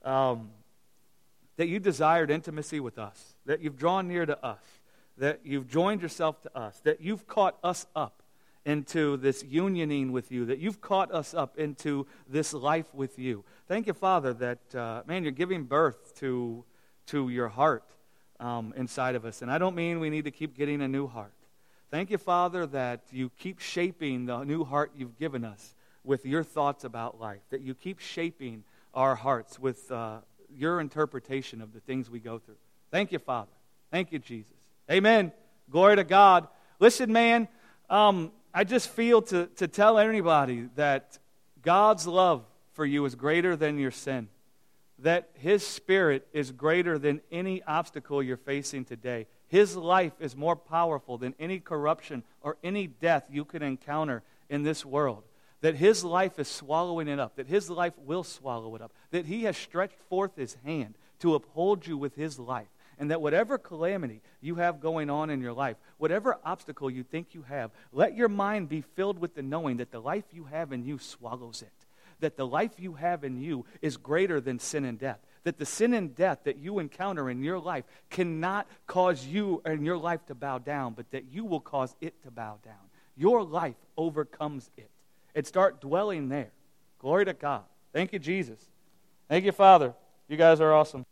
that you desired intimacy with us, that you've drawn near to us, that you've joined yourself to us, that you've caught us up into this unioning with you, that you've caught us up into this life with you. Thank you, Father, that, you're giving birth to your heart inside of us. And I don't mean we need to keep getting a new heart. Thank you, Father, that you keep shaping the new heart you've given us with your thoughts about life, that you keep shaping our hearts with your interpretation of the things we go through. Thank you, Father. Thank you, Jesus. Amen. Glory to God. Listen, man, I just feel to tell anybody that God's love for you is greater than your sin, that his Spirit is greater than any obstacle you're facing today. His life is more powerful than any corruption or any death you could encounter in this world. That his life is swallowing it up, that his life will swallow it up, that he has stretched forth his hand to uphold you with his life, and that whatever calamity you have going on in your life, whatever obstacle you think you have, let your mind be filled with the knowing that the life you have in you swallows it, that the life you have in you is greater than sin and death, that the sin and death that you encounter in your life cannot cause you and your life to bow down, but that you will cause it to bow down. Your life overcomes it. And start dwelling there. Glory to God. Thank you, Jesus. Thank you, Father. You guys are awesome.